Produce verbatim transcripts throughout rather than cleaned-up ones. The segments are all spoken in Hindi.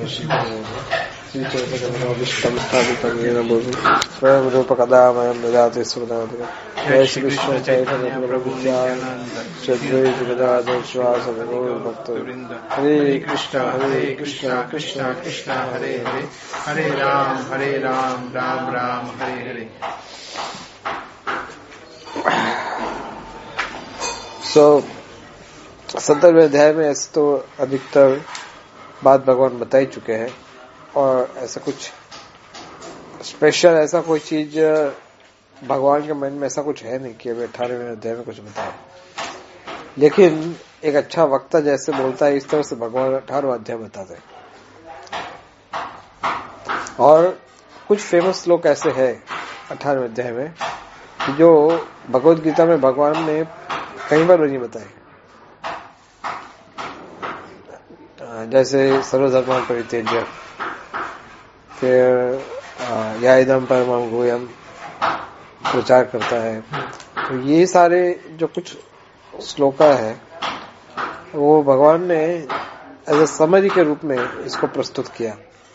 श्रीचैतन्यविष्टं स्थापितं येन भूमि स्वयं रूपकदा मयं ददाति सुखदायकं। जय श्री कृष्ण चैतन्य प्रभु नित्यानंद श्री अद्वैत गदाधर श्रीवासादि गौरभक्तवृंद। हरे कृष्ण हरे कृष्ण कृष्ण कृष्ण हरे हरे, हरे राम हरे राम राम राम हरे हरे। सो सत्तरवें अध्याय में ऐसे तो अधिकतर बात भगवान बता ही चुके हैं, और ऐसा कुछ स्पेशल ऐसा कोई चीज भगवान के मन में ऐसा कुछ है नहीं कि अभी अठारहवें अध्याय में कुछ बताओ। लेकिन एक अच्छा वक्ता जैसे बोलता है, इस तरह से भगवान अठारहवां अध्याय बताते हैं। और कुछ फेमस श्लोक ऐसे हैं अठारहवें अध्याय में जो भगवद गीता में भगवान ने कई बार नहीं बताए। जैसे सर्वधर्मान् परित्यज्य, फिर या इदं परमं गुह्यं प्रचार करता है। तो ये सारे जो कुछ श्लोका है वो भगवान ने एज ए समरी के रूप में इसको प्रस्तुत किया।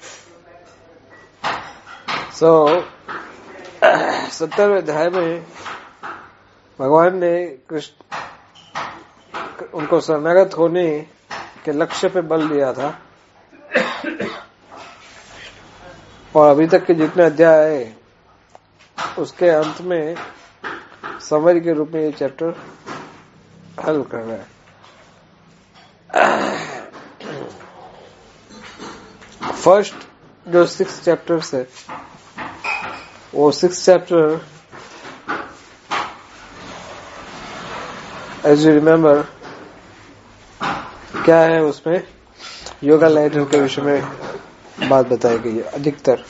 सो सत्तरवें अध्याय में भगवान ने कृष्ण उनको शरणागत होने के लक्ष्य पे बल दिया था, और अभी तक के जितने अध्याय है उसके अंत में समरी के रूप में ये चैप्टर हल कर रहा है। फर्स्ट जो सिक्स चैप्टर्स है वो six chapter as you remember क्या है, उसमें योगा लाइटर के विषय में बात बताई गई है अधिकतर,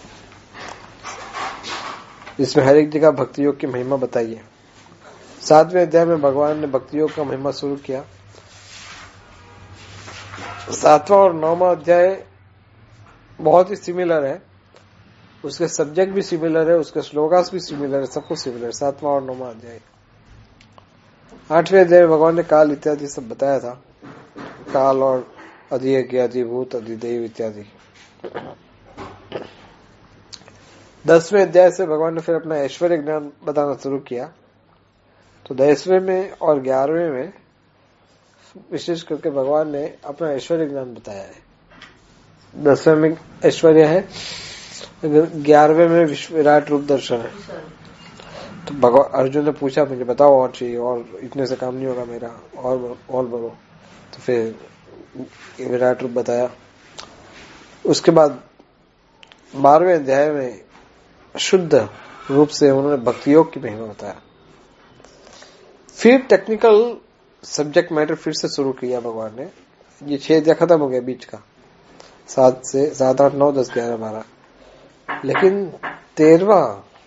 जिसमें हर एक जगह भक्ति योग की महिमा बताई है। सातवें अध्याय में भगवान ने भक्ति योग का महिमा शुरू किया। सातवां और नौवां अध्याय बहुत ही सिमिलर है, उसके सब्जेक्ट भी सिमिलर है, उसके श्लोकास भी सिमिलर है, सब कुछ सिमिलर है सातवां और नौवां अध्याय। आठवें अध्याय में भगवान ने काल इत्यादि सब बताया था, काल और अधियज्ञ अधिभूत अधिदेव इत्यादि। दसवें अध्याय से भगवान ने फिर अपना ऐश्वर्य ज्ञान बताना शुरू किया। तो दसवें में और ग्यारहवें में विशेष करके भगवान ने अपना ऐश्वर्य ज्ञान बताया है। दसवें में ऐश्वर्य है, ग्यारहवें में विश्व विराट रूप दर्शन है। तो भगवान अर्जुन ने पूछा मुझे बताओ और चाहिए, और इतने से काम नहीं होगा मेरा, और और बढ़ो। तो फिर विराट रूप बताया। उसके बाद बारहवें अध्याय में शुद्ध रूप से उन्होंने भक्ति योग की महिमा बताया। फिर टेक्निकल सब्जेक्ट मैटर फिर से शुरू किया भगवान ने। ये छह अध्याय खत्म हो गया बीच का, सात से सात आठ नौ दस ग्यारह बारह। लेकिन तेरहवा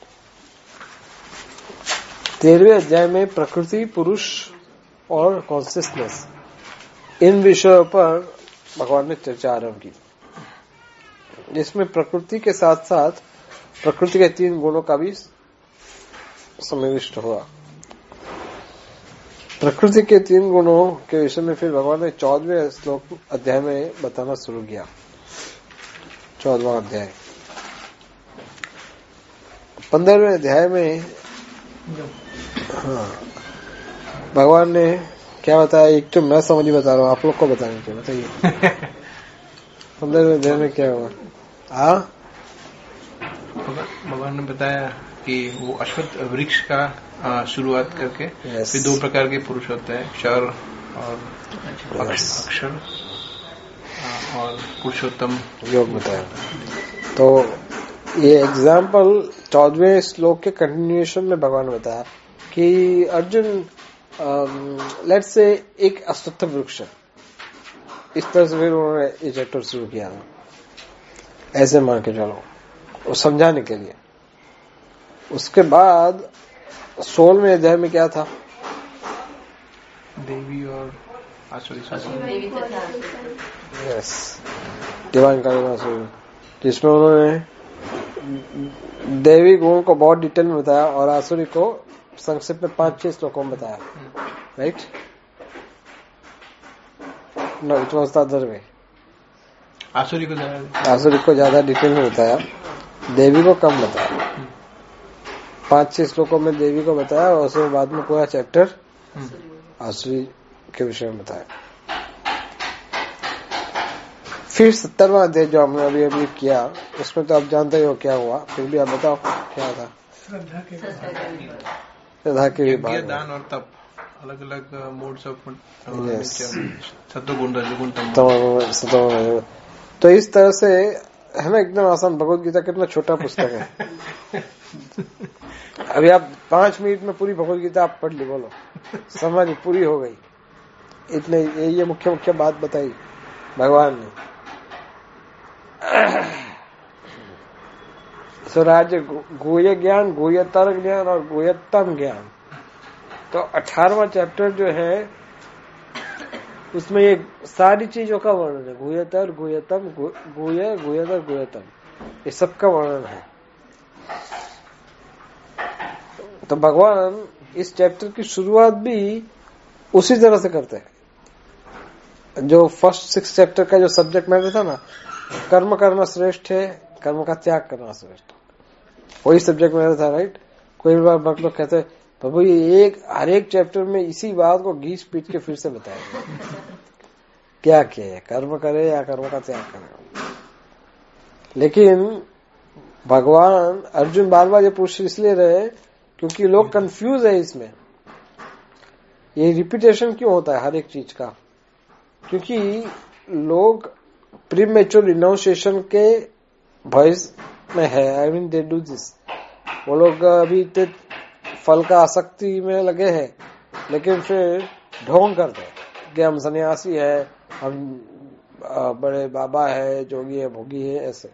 तेरहवें अध्याय में प्रकृति, पुरुष और कॉन्सियसनेस, इन विषयों पर भगवान ने चर्चा आरंभ की, जिसमें प्रकृति के साथ साथ प्रकृति के तीन गुणों का भी समाविष्ट हुआ। प्रकृति के तीन गुणों के विषय में फिर भगवान ने चौदहवें श्लोक अध्याय में बताना शुरू किया। चौदहवां अध्याय। पंद्रहवें अध्याय में हाँ, भगवान ने क्या बताया, एक तो मैं समझ ही बता रहा हूँ, आप लोग को बताने के बताइए। पंद्रहवें अध्याय में क्या हुआ? हाँ, भगवान ने बताया कि वो अश्वत्थ वृक्ष का शुरुआत करके yes. फिर दो प्रकार के पुरुष होते हैं, क्षर और yes. अक्षर और पुरुषोत्तम योग बताया। तो ये एग्जाम्पल चौदहवें श्लोक के कंटिन्यूएशन में भगवान ने बताया कि अर्जुन लेट्स से एक अश्वत्थ वृक्ष, इस तरह से फिर उन्होंने ये चैप्टर शुरू किया था। ऐसे मान के चलो, वो समझाने के लिए। उसके बाद सोलहवें अध्याय में क्या था? देवी और आसुरी, यस, डिवाइन कालिमासुरी, जिसमें उन्होंने देवी गुण को बहुत डिटेल में बताया और आसुरी को संक्षेप में पांच छह श्लोकों में बताया। Right? No, it was the other way. आसुरी को ज्यादा आसुरी को ज्यादा डिटेल में बताया, देवी को कम बताया। पांच छह श्लोकों में देवी को बताया और उसके बाद में पूरा चैप्टर आसुरी के विषय में बताया। फिर सत्तरवां अध्याय जो हमने अभी अभी किया, उसमें तो आप जानते ही हो क्या हुआ, फिर भी आप बताओ क्या था। श्रद्धा के श्रद्धा के यज्ञ, दान और तप, अलग अलग मोड्स ऑफ सत्वगुण, रजोगुण, तमोगुण। तो इस तरह से है ना, एकदम आसान। भगवत गीता कितना छोटा पुस्तक है। अभी आप पांच मिनट में पूरी भगवत गीता आप पढ़ ली, बोलो समझ पूरी हो गई। इतने ये, ये मुख्य मुख्य बात बताई भगवान ने। सो राज्य गुह्य ज्ञान, गुह्यतर ज्ञान और गुह्यतम ज्ञान। तो अठारहवां चैप्टर जो है उसमें ये सारी चीजों का वर्णन है। गुह्यतर, गुह्यतम, गुह्य, गुह्यतर, गुह्यतम, ये सबका वर्णन है। तो भगवान इस चैप्टर की शुरुआत भी उसी तरह से करते हैं। जो फर्स्ट सिक्स चैप्टर का जो सब्जेक्ट मैटर था ना, कर्म करना श्रेष्ठ है, कर्म का त्याग करना श्रेष्ठ, वही सब्जेक्ट मैटर था, राइट। कोई बार बहुत लोग कहते हैं प्रभु ये एक हर एक चैप्टर में इसी बात को घीस पीट के फिर से बताया, क्या किया है, कर्म करे या कर्म का त्याग करे। लेकिन भगवान अर्जुन बार बार ये पूछ इसलिए रहे क्योंकि लोग कंफ्यूज है इसमें। ये रिपीटेशन क्यों होता है हर एक चीज का? क्योंकि लोग प्रीमेच्योर रिनाउंसिएशन के भय में है। I mean they do this. वो लोग अभी फल का आसक्ति में लगे हैं, लेकिन फिर ढोंग करते हैं कि हम सन्यासी है, हम बड़े बाबा है, जोगी है, भोगी है, ऐसे।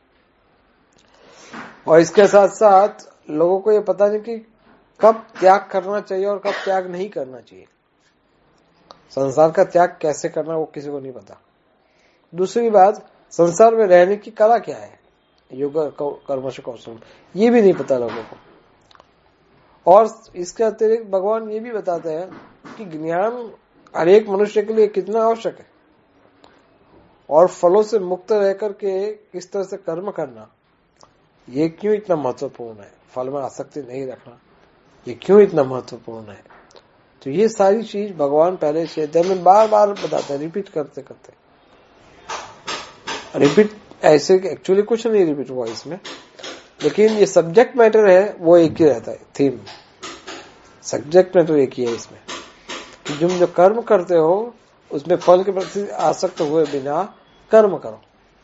और इसके साथ साथ लोगों को ये पता नहीं कि कब त्याग करना चाहिए और कब त्याग नहीं करना चाहिए। संसार का त्याग कैसे करना वो किसी को नहीं पता। दूसरी बात, संसार में रहने की कला क्या है, योग कर्मश कौशल, ये भी नहीं पता लोगों को। और इसके अतिरिक्त भगवान ये भी बताते हैं कि ज्ञान हर एक मनुष्य के लिए कितना आवश्यक है, और फलों से मुक्त रहकर के किस तरह से कर्म करना ये क्यों इतना महत्वपूर्ण है, फल में आसक्ति नहीं रखना ये क्यों इतना महत्वपूर्ण है। तो ये सारी चीज भगवान पहले से अध्याय में बार बार बताते हैं, रिपीट करते करते। रिपीट ऐसे एक्चुअली कुछ नहीं रिपीट हुआ इसमें, लेकिन ये सब्जेक्ट मैटर है वो एक ही रहता है। थीम सब्जेक्ट में तो एक ही है इसमें कि तुम जो कर्म करते हो उसमें फल के प्रति आसक्त हुए बिना कर्म करो,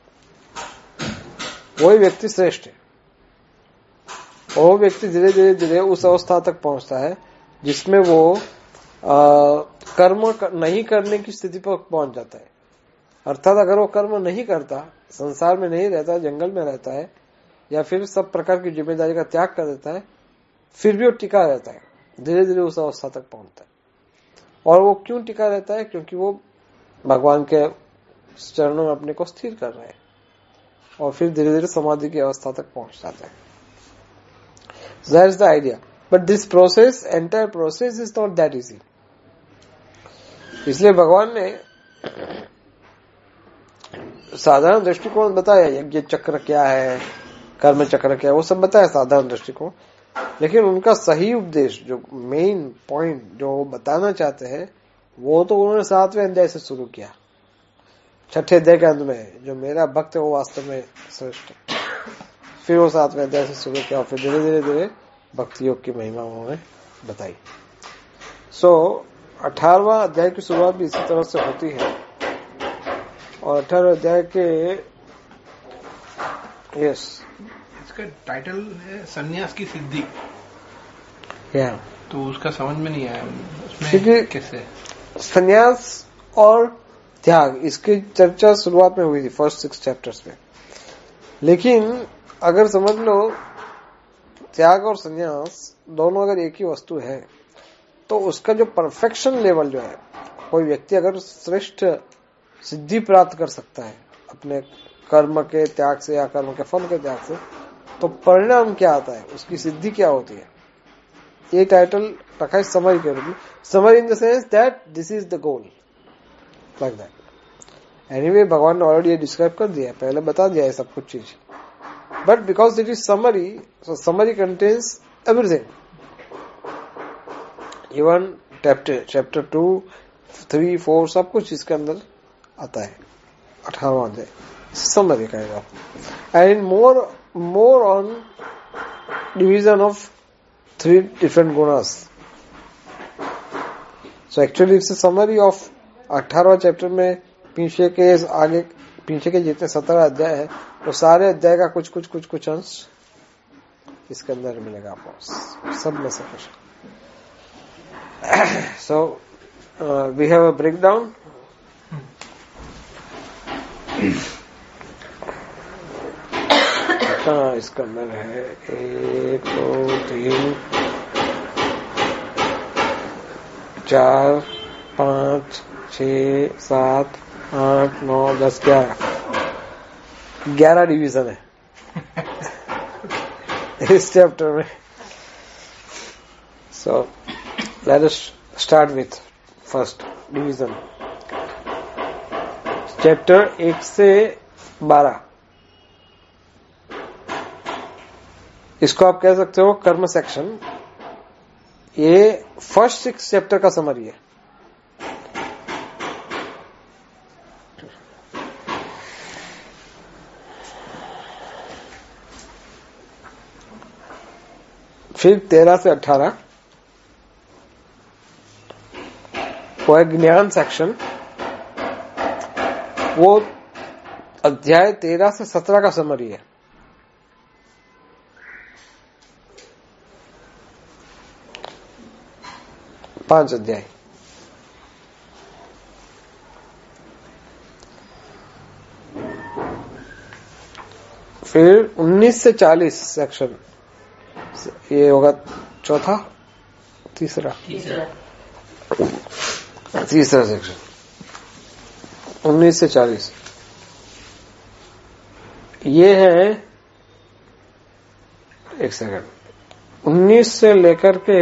वही व्यक्ति श्रेष्ठ है। वो व्यक्ति धीरे धीरे धीरे उस अवस्था तक पहुंचता है जिसमें वो आ, कर्म कर, नहीं करने की स्थिति पर पहुंच जाता है। अर्थात अगर वो कर्म नहीं करता, संसार में नहीं रहता, जंगल में रहता है, या फिर सब प्रकार की जिम्मेदारी का त्याग कर देता है, फिर भी वो टिका रहता है, धीरे धीरे उस अवस्था तक पहुंचता है। और वो क्यों टिका रहता है? क्योंकि वो भगवान के चरणों में अपने को स्थिर कर रहे हैं, और फिर धीरे धीरे समाधि की अवस्था तक पहुंच जाता है। So that is the idea. But this process, entire process is not that easy. इसलिए भगवान ने साधारण दृष्टिकोण बताया, यज्ञ चक्र क्या है, कर्म चक्र क्या है, वो सब बताया साधारण दृष्टिकोण। लेकिन उनका सही उपदेश, जो मेन पॉइंट जो वो बताना चाहते हैं, वो तो उन्होंने सातवें अध्याय से शुरू किया। छठे अध्याय के अंत में जो मेरा भक्त है वो वास्तव में श्रेष्ठ है, फिर वो सातवें अध्याय से शुरू किया, और फिर धीरे धीरे धीरे भक्ति योग की महिमा उन्होंने बताई। सो अठारहवां अध्याय की शुरुआत भी इसी तरह से होती है, और अठारह अध्याय के यस इसका टाइटल है संन्यास की सिद्धि। या तो उसका समझ में नहीं आया उसमें कैसे संन्यास और त्याग, इसकी चर्चा शुरुआत में हुई थी फर्स्ट सिक्स चैप्टर्स में। लेकिन अगर समझ लो त्याग और संन्यास दोनों अगर एक ही वस्तु है, तो उसका जो परफेक्शन लेवल जो है, कोई व्यक्ति अगर श्रेष्ठ सिद्धि प्राप्त कर सकता है अपने कर्म के त्याग से या कर्म के फल के त्याग से, तो परिणाम क्या आता है, उसकी सिद्धि क्या होती है। ये टाइटल रखा है समरी के रूप में। Summary in the sense that this is the goal, like that. Anyway भगवान ने ऑलरेडी ये डिस्क्राइब कर दिया, पहले बता दिया है सब कुछ चीज, but because it is summary, so summary contains everything, even chapter chapter two three four सब कुछ इसके अंदर आता है. अठारहवां अध्याय summary kind of, and more more on division of three different गुणास. So actually it's a summary of अठारहवां चैप्टर में पीछे के आगे पीछे के जितने सत्रह अध्याय है वो सारे अध्याय का कुछ कुछ कुछ कुछ अंश इसके अंदर मिलेगा आपको, सब में से कुछ. So we have a break down. कितना इसके अंदर है? एक दो तीन चार पांच छह सात आठ नौ दस ग्यारह ग्यारह डिवीजन है इस चैप्टर में. So let us start with first division, chapter एक से बारह. इसको आप कह सकते हो कर्म सेक्शन. ये फर्स्ट सिक्स चैप्टर का समरी है. फिर तेरह से अठारह वो है ज्ञान सेक्शन. वो अध्याय तेरह से सत्रह का समरी है. पांच अध्याय. फिर उन्नीस से चालीस सेक्शन, ये होगा चौथा तीसरा तीसरा तीसरा सेक्शन. उन्नीस से चालीस ये है, एक सेकंड, उन्नीस से लेकर के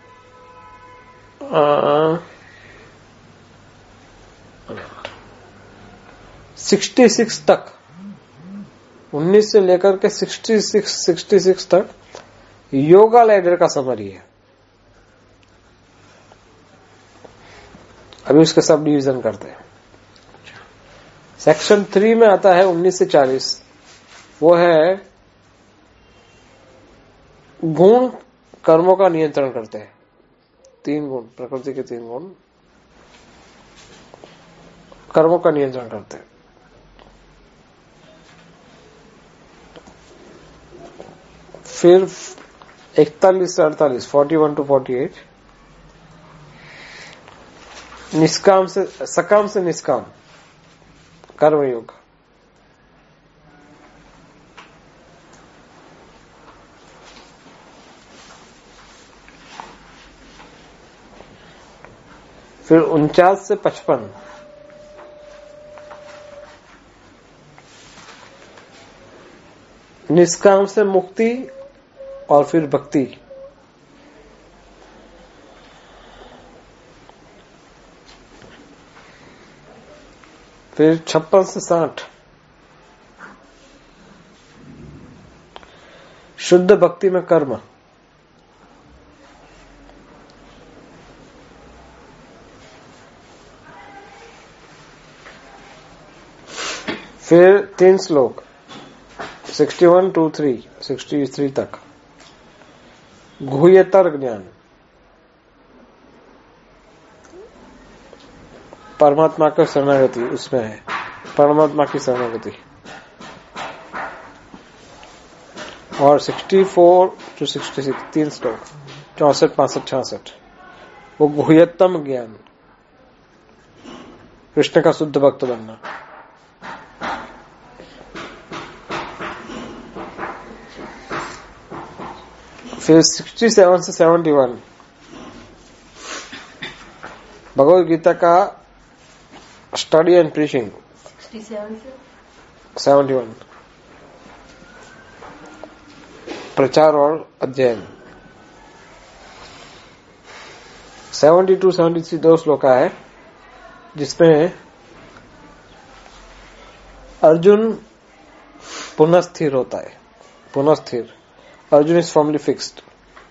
सिक्सटी सिक्स तक, उन्नीस से लेकर के सिक्सटी सिक्स सिक्सटी सिक्स तक योगा लैडर का समरी है. अभी उसके सब डिवीजन करते हैं. सेक्शन थ्री में आता है उन्नीस से चालीस, वो है गुण कर्मों का नियंत्रण करते हैं. तीन गुण, प्रकृति के तीन गुण कर्मों का नियंत्रण करते हैं. फिर इकतालीस से अड़तालीस, forty one to forty eight निष्काम से सकाम से निष्काम कर्मयोग. फिर उनचास से पचपन निष्काम से मुक्ति और फिर भक्ति. फिर छप्पन से साठ शुद्ध भक्ति में कर्म. फिर तीन श्लोक sixty one two three sixty three तक गुह्यतर ज्ञान, परमात्मा की शरणागति, उसमें है परमात्मा की शरणागति. और sixty four to sixty six तीन श्लोक चौसठ पांसठ छियासठ वो गुह्यतम ज्ञान, कृष्ण का शुद्ध भक्त बनना. फिर सिक्सटी सेवन से सेवेंटी वन भगवद गीता का study and preaching. Sixty seven से सेवेंटी वन प्रचार और अध्ययन. सेवेंटी टू सेवेंटी थ्री दो श्लोका है जिसमें अर्जुन पुनः स्थिर होता है, पुनः स्थिर। Arjun is firmly fixed.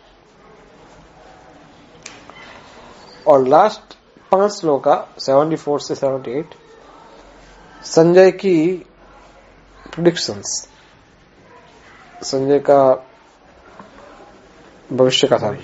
और लास्ट पांच श्लोका चौहत्तर से अठहत्तर संजय की प्रेडिक्शंस, संजय का भविष्य का था।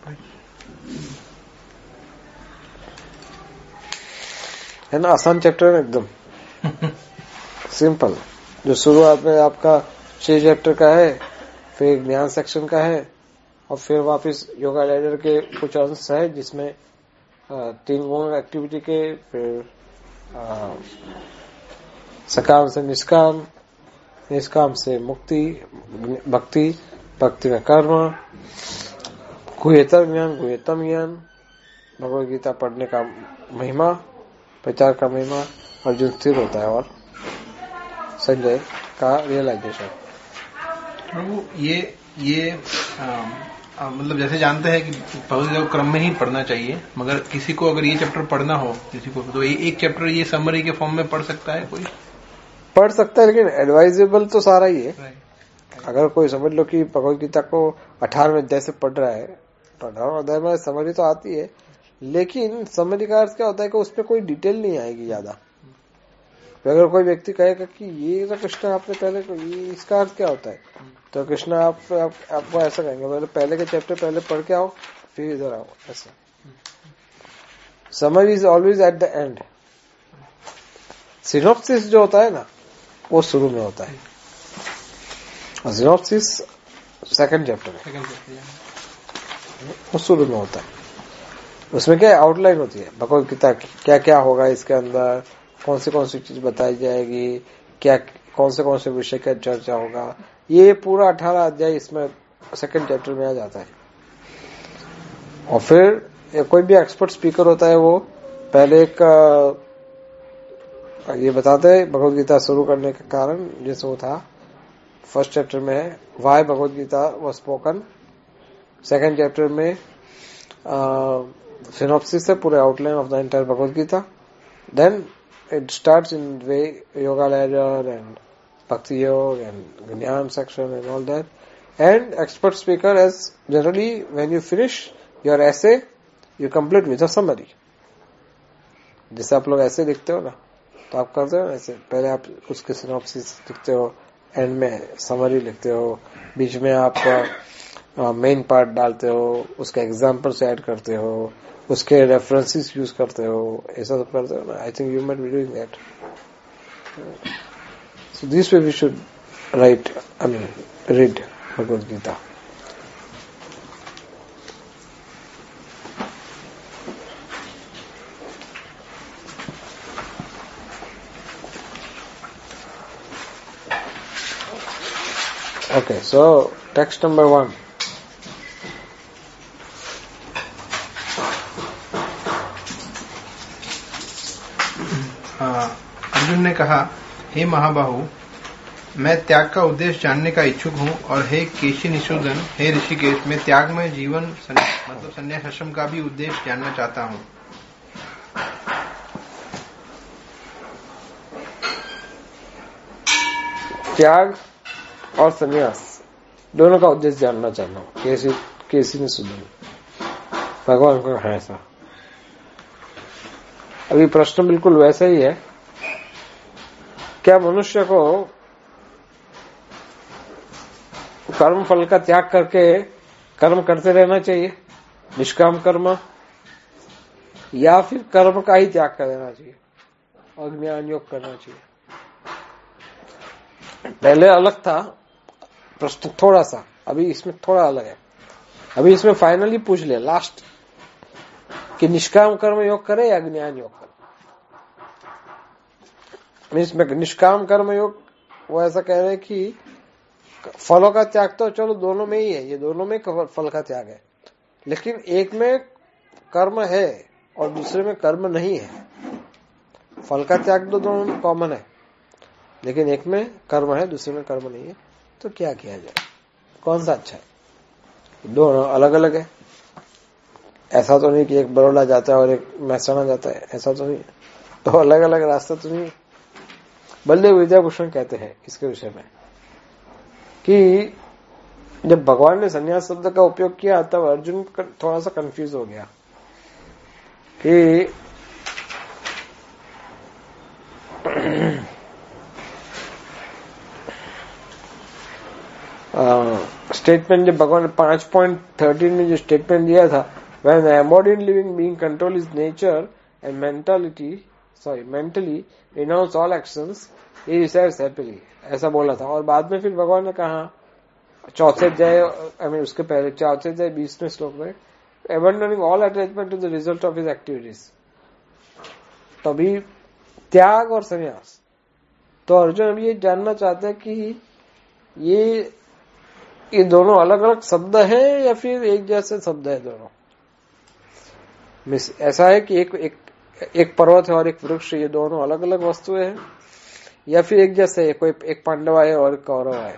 है ना, आसान चैप्टर है एकदम सिंपल। जो शुरुआत में आपका छह चैप्टर का है, फिर ज्ञान सेक्शन का है, और फिर वापस योगा लैडर के कुछ अंश है जिसमें तीन गुण एक्टिविटी के, फिर आ, सकाम से निष्काम, निष्काम से मुक्ति, भक्ति, भक्ति में कर्म, गुह्यतर ज्ञान, गुह्यतम ज्ञान, भगवद गीता पढ़ने का महिमा, प्रचार का महिमा, अर्जुन स्थिर होता है, और संजय का रियलाइजेशन। प्रभु ये ये आ, आ, मतलब जैसे जानते हैं कि भगवद क्रम में ही पढ़ना चाहिए, मगर किसी को अगर ये चैप्टर पढ़ना हो किसी को, तो ये एक चैप्टर ये समरी के फॉर्म में पढ़ सकता है, कोई पढ़ सकता है, लेकिन एडवाइजेबल तो सारा ही है। अगर कोई समझ लो कि भगवद गीता को अठारहवें अध्याय से पढ़ रहा है, तो अठारहवें अध्याय में समरी तो आती है, लेकिन समरी का अर्थ क्या होता है कि उसमें कोई डिटेल नहीं आएगी ज्यादा। अगर कोई व्यक्ति कहेगा कि ये तो कृष्णा आपने पहले को, ये इसका अर्थ क्या होता है, तो कृष्णा आप, आप आपको ऐसा कहेंगे पहले पहले के चैप्टर पहले पढ़ के आओ, फिर इधर आओ। ऐसा summary is always at the end. Synopsis जो होता है ना, वो शुरू में होता है, और सिनॉप्सिस सेकंड चैप्टर में, वो शुरू में होता है। उसमें क्या आउटलाइन होती है भगवद गीता की, क्या क्या होगा इसके अंदर, कौन सी कौन सी चीज बताई जाएगी, क्या कौन से कौन से विषय का चर्चा होगा, ये पूरा अठारह अध्याय इसमें सेकंड चैप्टर में आ जाता है। और फिर कोई भी एक्सपर्ट स्पीकर होता है, वो पहले एक ये बताते हैं भगवद गीता शुरू करने का कारण, जैसे वो था फर्स्ट चैप्टर में है why Bhagavad Gita was spoken, second chapter में सिनॉप्सिस है पूरे outline of the entire Bhagavad Gita, then it starts in way yoga ladder and bhakti yoga and jnana section and all that, and expert speaker as generally when you finish your essay you complete with a summary। जैसे आप लोग ऐसे लिखते हो ना, तो आप करते हो ना ऐसे, पहले आप उसके सिनॉप्सिस लिखते हो, एंड में समरी लिखते हो, बीच में आप मेन पार्ट डालते हो, उसके एग्जाम्पल्स ऐड करते हो, उसके रेफरेंसेस यूज करते हो, ऐसा सब करते हो ना। I think you might be doing that. So this way we should right, I mean read Bhagavad Gita. Okay, so text number one. Arjun ने कहा, हे महाबाहु, मैं त्याग का उद्देश्य जानने का इच्छुक हूँ, और हे केशी निशूदन, हे ऋषिकेश, मैं त्यागमय जीवन मतलब संन्यास आश्रम का भी उद्देश्य जानना चाहता हूँ। त्याग और संन्यास दोनों का उद्देश्य जानना चाहता हूँ। केसी केसी निशूदन भगवान का है ऐसा। अभी प्रश्न बिल्कुल वैसा ही है, क्या मनुष्य को कर्म फल का त्याग करके कर्म करते रहना चाहिए, निष्काम कर्म, या फिर कर्म का ही त्याग कर देना चाहिए और ज्ञान योग करना चाहिए? पहले अलग था प्रश्न थोड़ा सा, अभी इसमें थोड़ा अलग है। अभी इसमें फाइनली पूछ ले लास्ट कि निष्काम कर्म योग करे या ज्ञान योग करे। इसमें निष्काम कर्म योग वो ऐसा कह रहे हैं कि फलों का त्याग तो चलो दोनों में ही है, ये दोनों में फल का त्याग है, लेकिन एक में कर्म है और दूसरे में कर्म नहीं है। फल का त्याग तो दोनों में कॉमन है, लेकिन एक में कर्म है दूसरे में कर्म नहीं है, तो क्या किया जाए, कौन सा अच्छा है? दोनों अलग अलग है। ऐसा तो नहीं कि एक बड़ौदा जाता है और एक महसाणा जाता है, ऐसा तो नहीं, तो अलग अलग रास्ता तो नहीं। बलदेव विद्याभूषण कहते हैं इसके विषय में कि जब भगवान ने संन्यास शब्द का उपयोग किया तब अर्जुन थोड़ा सा कंफ्यूज हो गया कि स्टेटमेंट जब भगवान ने पांच पॉइंट थर्टीन में जो स्टेटमेंट दिया था, when the embodied living being control his nature and mentality, sorry, mentally renounce all actions, he resides happily, ऐसा बोला था। और बाद में फिर भगवान ने कहा चौथे अध्याय, आई मीन उसके पहले चौथे अध्याय बीसवें श्लोक में, abandoning all attachment to the result of his activities, तभी त्याग और संन्यास। तो अर्जुन अभी ये जानना चाहते हैं कि ये ये दोनों अलग अलग शब्द है या फिर एक जैसे शब्द है दोनों। मिस ऐसा है कि एक एक एक पर्वत है और एक वृक्ष, ये दोनों अलग अलग वस्तुएं हैं या फिर एक जैसे है, कोई एक पांडव है और एक कौरव है।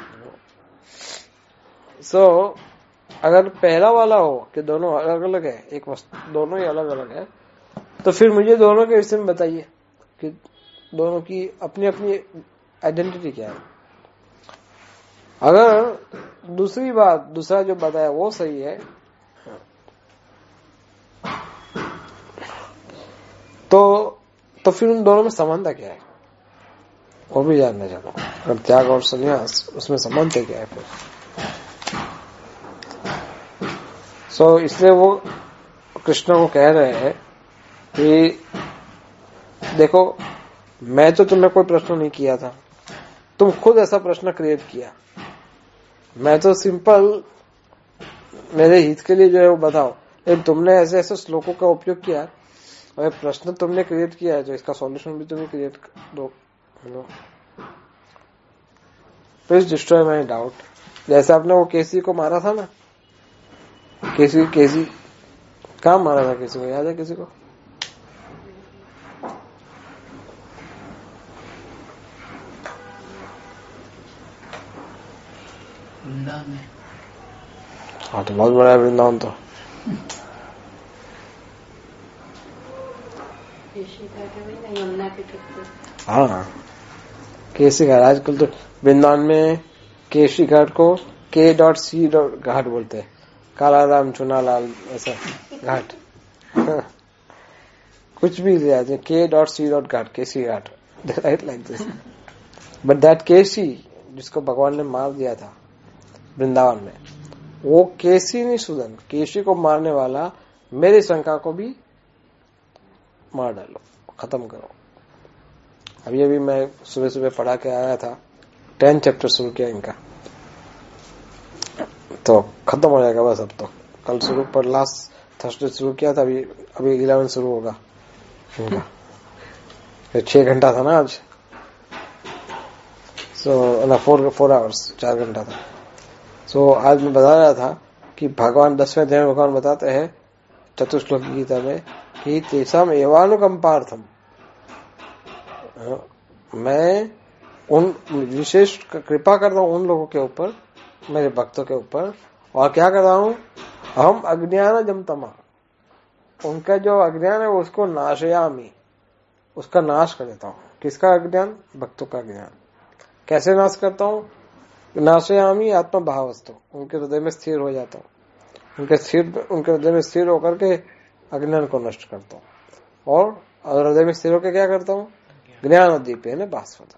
सो so, अगर पहला वाला हो कि दोनों अलग अलग है, एक वस्तु दोनों ही अलग अलग है, तो फिर मुझे दोनों के विषय में बताइए कि दोनों की अपनी अपनी आइडेंटिटी क्या है। अगर दूसरी बात, दूसरा जो बताया वो सही है, तो तो फिर उन दोनों में संबंध क्या है वो भी जानना चाहता हूं। अगर त्याग और संन्यास उसमें संबंध क्या है फिर। सो so, इसलिए वो कृष्ण को कह रहे हैं कि देखो, मैं तो तुम्हें कोई प्रश्न नहीं किया था, तुम खुद ऐसा प्रश्न क्रिएट किया। मैं तो सिंपल मेरे हित के लिए जो है वो बताओ, लेकिन तुमने ऐसे ऐसे श्लोकों का उपयोग किया और प्रश्न तुमने क्रिएट किया है, तो इसका सॉल्यूशन भी तुम्हें क्रिएट दो। Please destroy my doubt. जैसे आपने वो केसी को मारा था ना, केसी केसी कहाँ मारा था, किसी को याद है? किसी को वृंदावन में। हाँ तो बहुत बड़ा है वृंदावन तो। हाँ केसी घाट, आजकल तो वृंदावन में केसी घाट को के डॉट सी डॉट घाट बोलते हैं, काला राम चुनालाल ऐसा घाट कुछ भी ले आते, K dot C dot Ghat, Kesi Ghat, right like this. But that Kesi जिसको भगवान ने मार दिया था वृंदावन में, वो केसी नहीं सुदन, केसी को मारने वाला मेरी शंका को भी मार डालो, खत्म करो। अभी अभी मैं सुबह सुबह पढ़ा के आया था, टेन चैप्टर शुरू किया इनका, तो खत्म हो जाएगा बस। अब तो कल शुरू पर लास्ट थर्सडे शुरू किया था, अभी अभी इलेवन शुरू होगा इनका। छह घंटा था ना आज, सो ना फोर फोर आवर्स चार घंटा था। सो so, आज मैं बता रहा था कि भगवान दसवें अध्याय में भगवान बताते हैं चतुश्लोक गीता में कि तेसाम एवानुकंपार्थम, मैं उन विशेष कृपा करता हूं उन लोगों के ऊपर, मेरे भक्तों के ऊपर, और क्या कर रहा हूं, हम अज्ञान जमतमा, उनका जो अज्ञान है उसको नाशयामी, उसका नाश कर देता हूं। किसका अज्ञान? भक्तों का ज्ञान। कैसे नाश करता हूं? नाशयामी आत्मा भावस्तु, उनके हृदय में स्थिर हो जाता हूँ, उनके स्थिर उनके हृदय में स्थिर होकर के अज्ञान को नष्ट करता हूँ। और हृदय में स्थिर होकर क्या करता हूँ? ज्ञान दीप है ना भास्वत,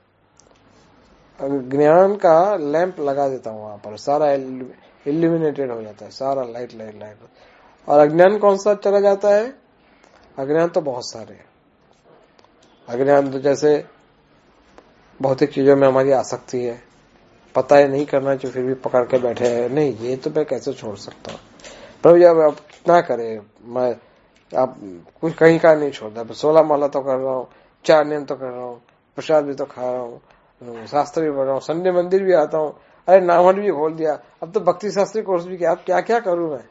ज्ञान का लैंप लगा देता हूँ वहां पर, सारा इल्यूमिनेटेड हो जाता है, सारा लाइट लाइट लाइट। और अज्ञान कौन सा चला जाता है? अज्ञान तो बहुत सारे हैं। अज्ञान तो जैसे भौतिक चीजों में हमारी आसक्ति है, पता है नहीं करना चाहिए फिर भी पकड़ के बैठे हैं, नहीं ये तो मैं कैसे छोड़ सकता हूँ। प्रभु जब आप कितना करे, मैं आप कुछ कहीं का नहीं छोड़ता, सोलह माला तो कर रहा हूँ, चार नियम तो कर रहा हूँ, प्रसाद भी तो खा रहा हूँ, शास्त्र भी पढ़ रहा हूँ, संडे मंदिर भी आता हूँ, अरे नामन भी खोल दिया, अब तो भक्ति शास्त्री कोर्स भी किया, अब क्या क्या करूँ मैं?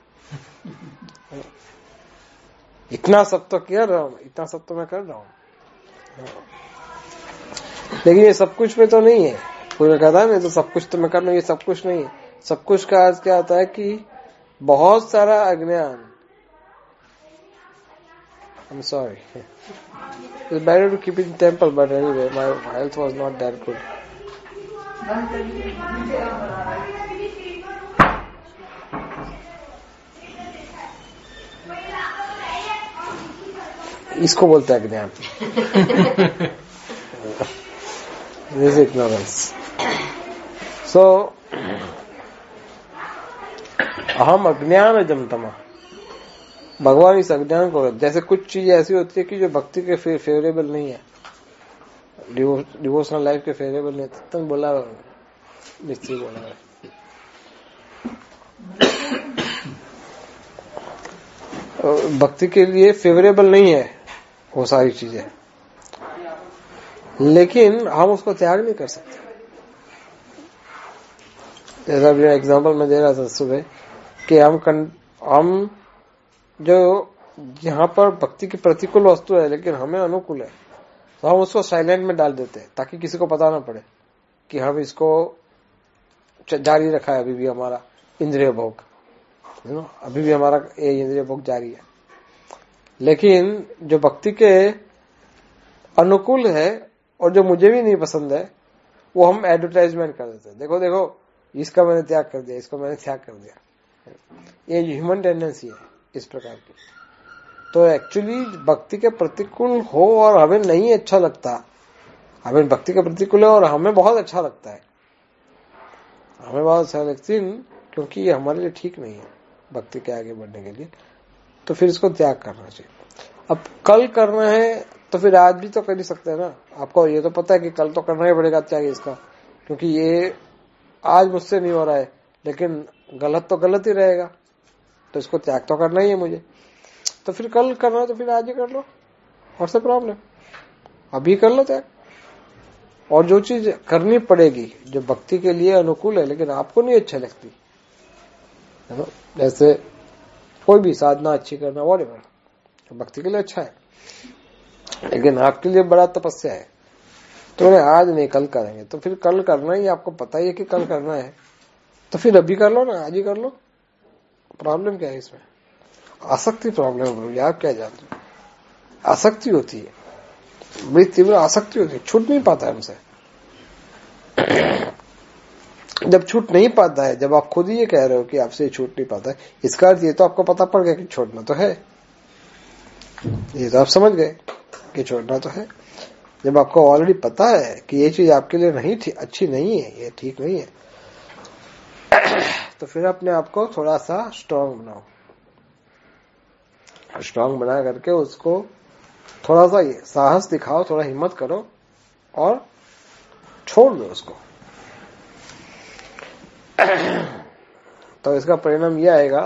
इतना सब तो कर रहा हूँ, इतना सब तो मैं कर रहा हूँ, लेकिन ये सब कुछ में तो नहीं है। कोई कहता है मैं तो सब कुछ तो मैं कर रहा हूँ, ये सब कुछ नहीं है। सब कुछ का अर्थ क्या होता है कि बहुत सारा अज्ञान I'm sorry. It's better to keep it in temple, but anyway, my health was not that good. इसको बोलते हैं ज्ञान. This is ignorance. So, अहम अज्ञान तमा. भगवान इस अज्ञान को, जैसे कुछ चीज ऐसी होती है कि जो भक्ति के फेवरेबल नहीं है, डिवोशनल लाइफ के फेवरेबल नहीं है. तुम बोला मिस्त्री बोला है. भक्ति के लिए फेवरेबल नहीं है वो सारी चीजें, लेकिन हम उसको त्याग नहीं कर सकते. जैसा भी एग्जांपल मैं दे रहा था सुबह कि हम हम जो यहाँ पर भक्ति की प्रतिकूल वस्तु है लेकिन हमें अनुकूल है, तो हम उसको साइलेंट में डाल देते हैं ताकि किसी को पता ना पड़े कि हम इसको जारी रखा है. अभी भी हमारा इंद्रिय भोग, अभी भी हमारा ये इंद्रिय भोग जारी है. लेकिन जो भक्ति के अनुकूल है और जो मुझे भी नहीं पसंद है, वो हम एडवर्टाइजमेंट कर देते हैं. देखो देखो, इसका मैंने त्याग कर दिया, इसको मैंने त्याग कर दिया. ये ह्यूमन टेंडेंसी है इस प्रकार की. तो एक्चुअली भक्ति के प्रतिकूल हो और हमें नहीं अच्छा लगता, हमें भक्ति के प्रतिकूल है और हमें बहुत अच्छा लगता है, हमें बहुत अच्छा लगती है, क्योंकि ये हमारे लिए ठीक नहीं है भक्ति के आगे बढ़ने के लिए. तो फिर इसको त्याग करना चाहिए. अब कल करना है तो फिर आज भी तो कर ही सकते हैं ना. आपको ये तो पता है कि कल तो करना ही पड़ेगा त्याग इसका, क्योंकि ये आज मुझसे नहीं हो रहा है, लेकिन गलत तो गलत ही रहेगा, तो इसको त्याग तो करना ही है मुझे. तो फिर कल करना है तो फिर आज ही कर लो. और से प्रॉब्लम, अभी कर लो त्याग. और जो चीज करनी पड़ेगी जो भक्ति के लिए अनुकूल है लेकिन आपको नहीं अच्छी लगती, जैसे कोई भी साधना अच्छी करना, वॉटेवर, भक्ति के लिए अच्छा है लेकिन आपके लिए बड़ा तपस्या है, तो आज नहीं कल करेंगे. तो फिर कल करना ही, आपको पता ही है कि कल करना है, तो फिर अभी कर लो ना, आज ही कर लो. प्रॉब्लम क्या है इसमें? आसक्ति प्रॉब्लम है. आप क्या जानते हो, आसक्ति होती है, बड़ी तीव्र आसक्ति होती है, छूट नहीं पाता है हमसे. जब छूट नहीं पाता है, जब आप खुद ही ये कह रहे हो कि आपसे छूट नहीं पाता है, इसका अर्थ ये तो आपको पता पड़ गया कि छोड़ना तो है. ये तो आप समझ गए कि छोड़ना तो है. जब आपको ऑलरेडी पता है कि ये चीज आपके लिए नहीं अच्छी नहीं है, ये ठीक नहीं है, तो फिर अपने आप को थोड़ा सा स्ट्रांग बनाओ. स्ट्रांग बना करके उसको थोड़ा सा साहस दिखाओ, थोड़ा हिम्मत करो और छोड़ दो उसको. तो इसका परिणाम यह आएगा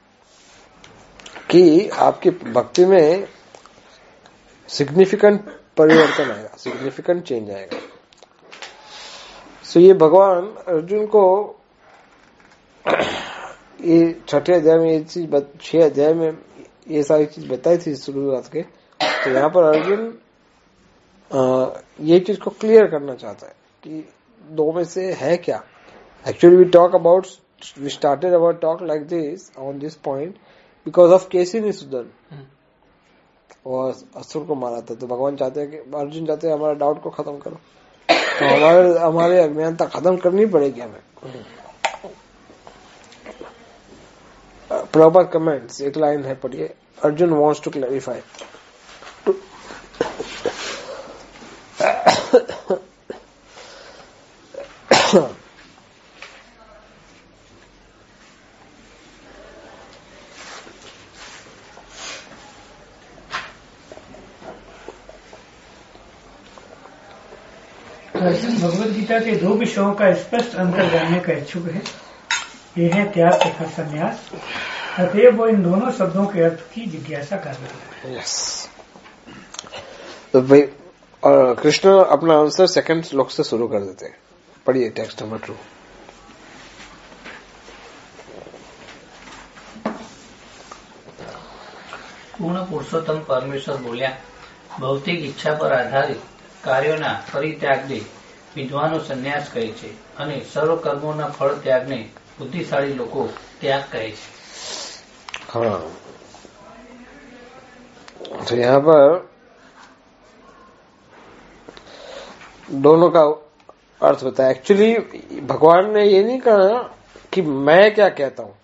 कि आपकी भक्ति में सिग्निफिकेंट परिवर्तन आएगा, सिग्निफिकेंट चेंज आएगा. सो ये भगवान अर्जुन को ये छठे अध्याय में ये चीज, छह अध्याय में ये सारी चीज बताई थी शुरुआत के. तो यहाँ पर अर्जुन ये चीज को क्लियर करना चाहता है कि दो में से है क्या. Actually we talk about we started our talk like this on this point because of Kesi Nisudan. और असुर को मारा था, तो भगवान चाहते हैं कि अर्जुन चाहते हैं हमारा डाउट को खत्म करो, तो हमारे हमारे अज्ञानता खत्म करनी पड़ेगी हमें. प्रॉपर कमेंट्स, एक लाइन है, पढ़िए. Arjun wants to clarify. Arjun Bhagavad Gita के दो विषयों का स्पष्ट अंतर जानने का इच्छुक है. ये है त्याग तथा संन्यास. अतएव वो इन दोनों शब्दों के अर्थ की जिज्ञासा कर रहा है. यस. तो भाई और कृष्ण अपना आंसर सेकंड श्लोक से शुरू कर देते हैं. पढ़िए टेक्स्ट नंबर टू. પૂર્ણ પુરુષોત્તમ પરમેશ્વર બોલ્યા, ભૌતિક ઈચ્છા પર આધારિત કાર્યોના પરિત્યાગને વિદ્વાનો સંન્યાસ કહે છે અને સર્વ કર્મોના ફળ ત્યાગને બુદ્ધિશાળી લોકો ત્યાગ કહે છે. हाँ, तो यहां पर दोनों का अर्थ होता है। एक्चुअली भगवान ने ये नहीं कहा कि मैं क्या कहता हूं,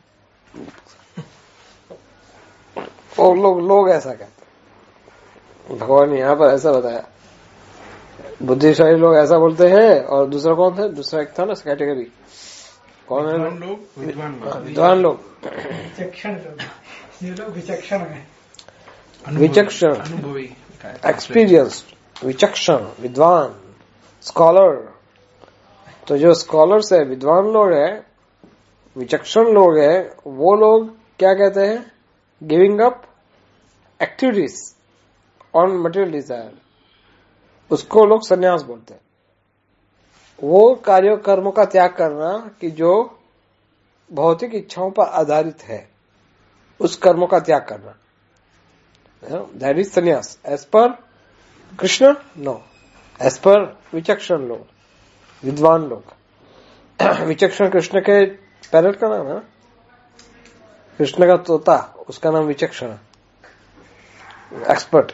और लोग लोग ऐसा कहते हैं। भगवान ने यहां पर ऐसा बताया, बुद्धिशाली लोग ऐसा बोलते हैं, और दूसरा कौन था? दूसरा एक था ना कैटेगरी, कौन है? लोग विद्वान लोग विद्वान लोग, विचक्षण लोग, ये लोग विचक्षण है, विचक्षण, अनुभवी, एक्सपीरियंस्ड, विचक्षण, विद्वान, स्कॉलर। तो जो स्कॉलर्स है, विद्वान लोग है, विचक्षण लोग है, वो लोग क्या कहते हैं? Giving up activities on material desire, उसको लोग संन्यास बोलते हैं। वो कार्य कर्मों का त्याग करना कि जो भौतिक इच्छाओं पर आधारित है, उस कर्मों का त्याग करना, दैट इज संन्यास as per Krishna. No, as per विचक्षण लोग, विद्वान लोग। विचक्षण कृष्ण के पैरेंट का नाम है, कृष्ण का तोता, उसका नाम विचक्षण, एक्सपर्ट।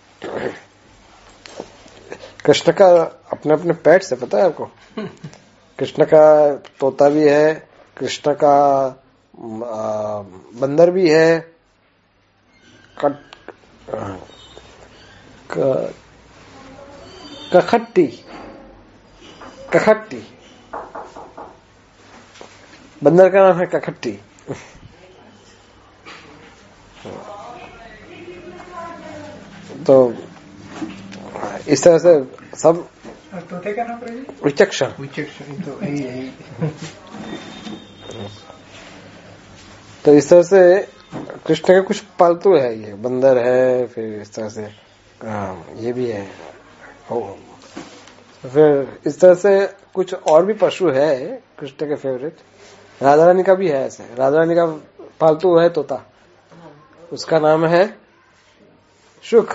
कृष्ण का अपने अपने पेट से पता है आपको? कृष्ण का तोता भी है, कृष्ण का आ, बंदर भी है, कट, क, कखट्टी, कखट्टी, बंदर का नाम है कखट्टी। तो इस तरह से सब। तोते का नाम रही विचक्षण, विचक्षण तो यही यही तो इस तरह से कृष्ण के कुछ पालतू है, ये बंदर है, फिर इस तरह से आ, ये भी है, फिर इस तरह से कुछ और भी पशु है कृष्ण के फेवरेट। राधा रानी का भी है ऐसे, राधा रानी का पालतू है तोता, उसका नाम है शुक,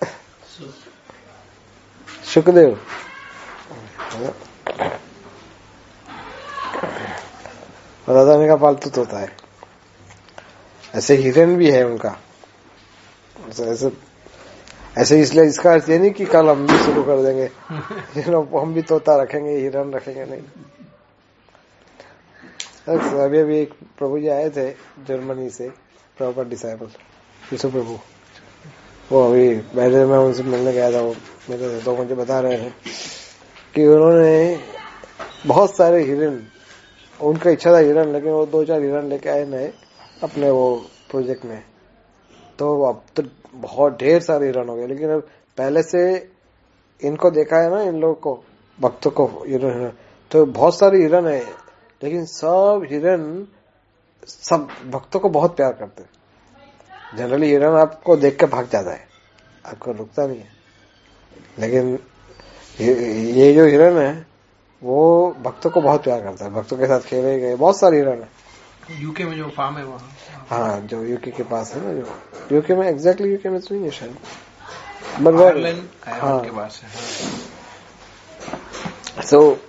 शुकदेव। राधा रानी का पालतू तोता है। ऐसे हिरन भी है उनका, ऐसे ऐसे इसलिए इसका अर्थ ये नहीं कि कल हम भी शुरू कर देंगे हम भी तोता रखेंगे, हिरन रखेंगे, नहीं। अभी अभी एक प्रभु जी आए थे जर्मनी से, प्रॉपर डिसाइबल यीशु प्रभु, वो अभी पहले मैं उनसे मिलने गया था, वो मेरे तो मुझे बता रहे हैं कि उन्होंने बहुत सारे हिरन, उनका इच्छा था हिरन, लेकिन वो दो चार हिरन लेके आए नए अपने वो प्रोजेक्ट में। तो अब तो बहुत ढेर सारे हिरन हो गए, लेकिन अब पहले से इनको देखा है ना, इन लोगों को, भक्तों को, हिरन, तो बहुत सारे हिरन है, लेकिन सब हिरन सब भक्तों को बहुत प्यार करते हैं। जनरली हिरन आपको देख के भाग जाता है, आपको रुकता नहीं है, लेकिन ये जो हिरन है वो भक्तों को बहुत प्यार करता है, भक्तों के साथ खेले गए बहुत सारे हिरन है। यूके में जो फार्म है वहाँ, हाँ, जो यूके के पास है ना, जो यूके में एग्जैक्टली यूके में तो नहीं है शायद, आयरलैंड आयरलैंड के पास है। So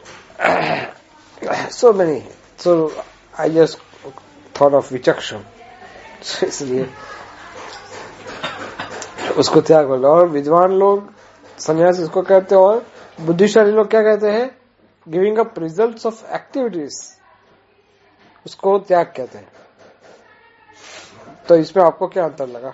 so many, so I just thought of विचक्षण, इसलिए उसको त्याग बोला। और विद्वान लोग संन्यास इसको कहते हैं, और बुद्धिशाली लोग क्या कहते हैं? Giving up results of activities, उसको त्याग कहते हैं। तो इसमें आपको क्या अंतर लगा?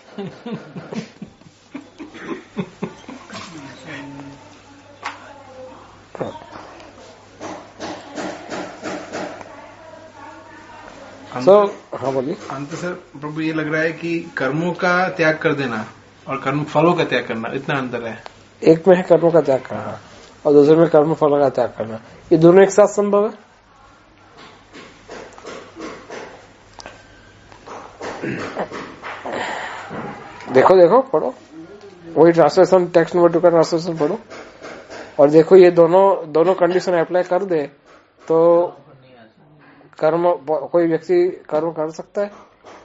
सो so, हाँ बोलिए। अंत सर प्रभु ये लग रहा है कि कर्मों का त्याग कर देना और कर्म फलों का त्याग करना, इतना अंतर है। एक में है कर्मों का त्याग करना और दूसरे में कर्म फलों का त्याग करना, ये दोनों एक साथ संभव है। देखो देखो पढ़ो, वही ट्रांसलेशन, टेक्स्ट नंबर टू का ट्रांसलेशन पढ़ो और देखो, ये दोनों दोनों कंडीशन अप्लाई कर दे तो कर्म, कोई व्यक्ति कर्म कर सकता है।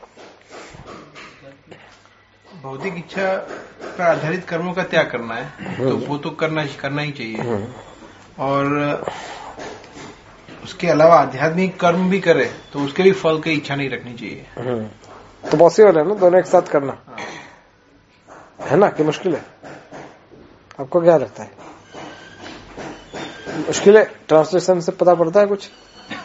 भौतिक इच्छा पर आधारित कर्मों का त्याग करना है तो वो तो करना करना ही चाहिए, और उसके अलावा आध्यात्मिक कर्म भी करे तो उसके भी फल की इच्छा नहीं रखनी चाहिए। तो पॉसिबल है ना दोनों एक साथ करना। है ना कि मुश्किल है? आपको क्या लगता है? मुश्किल है? ट्रांसलेशन से पता पड़ता है कुछ?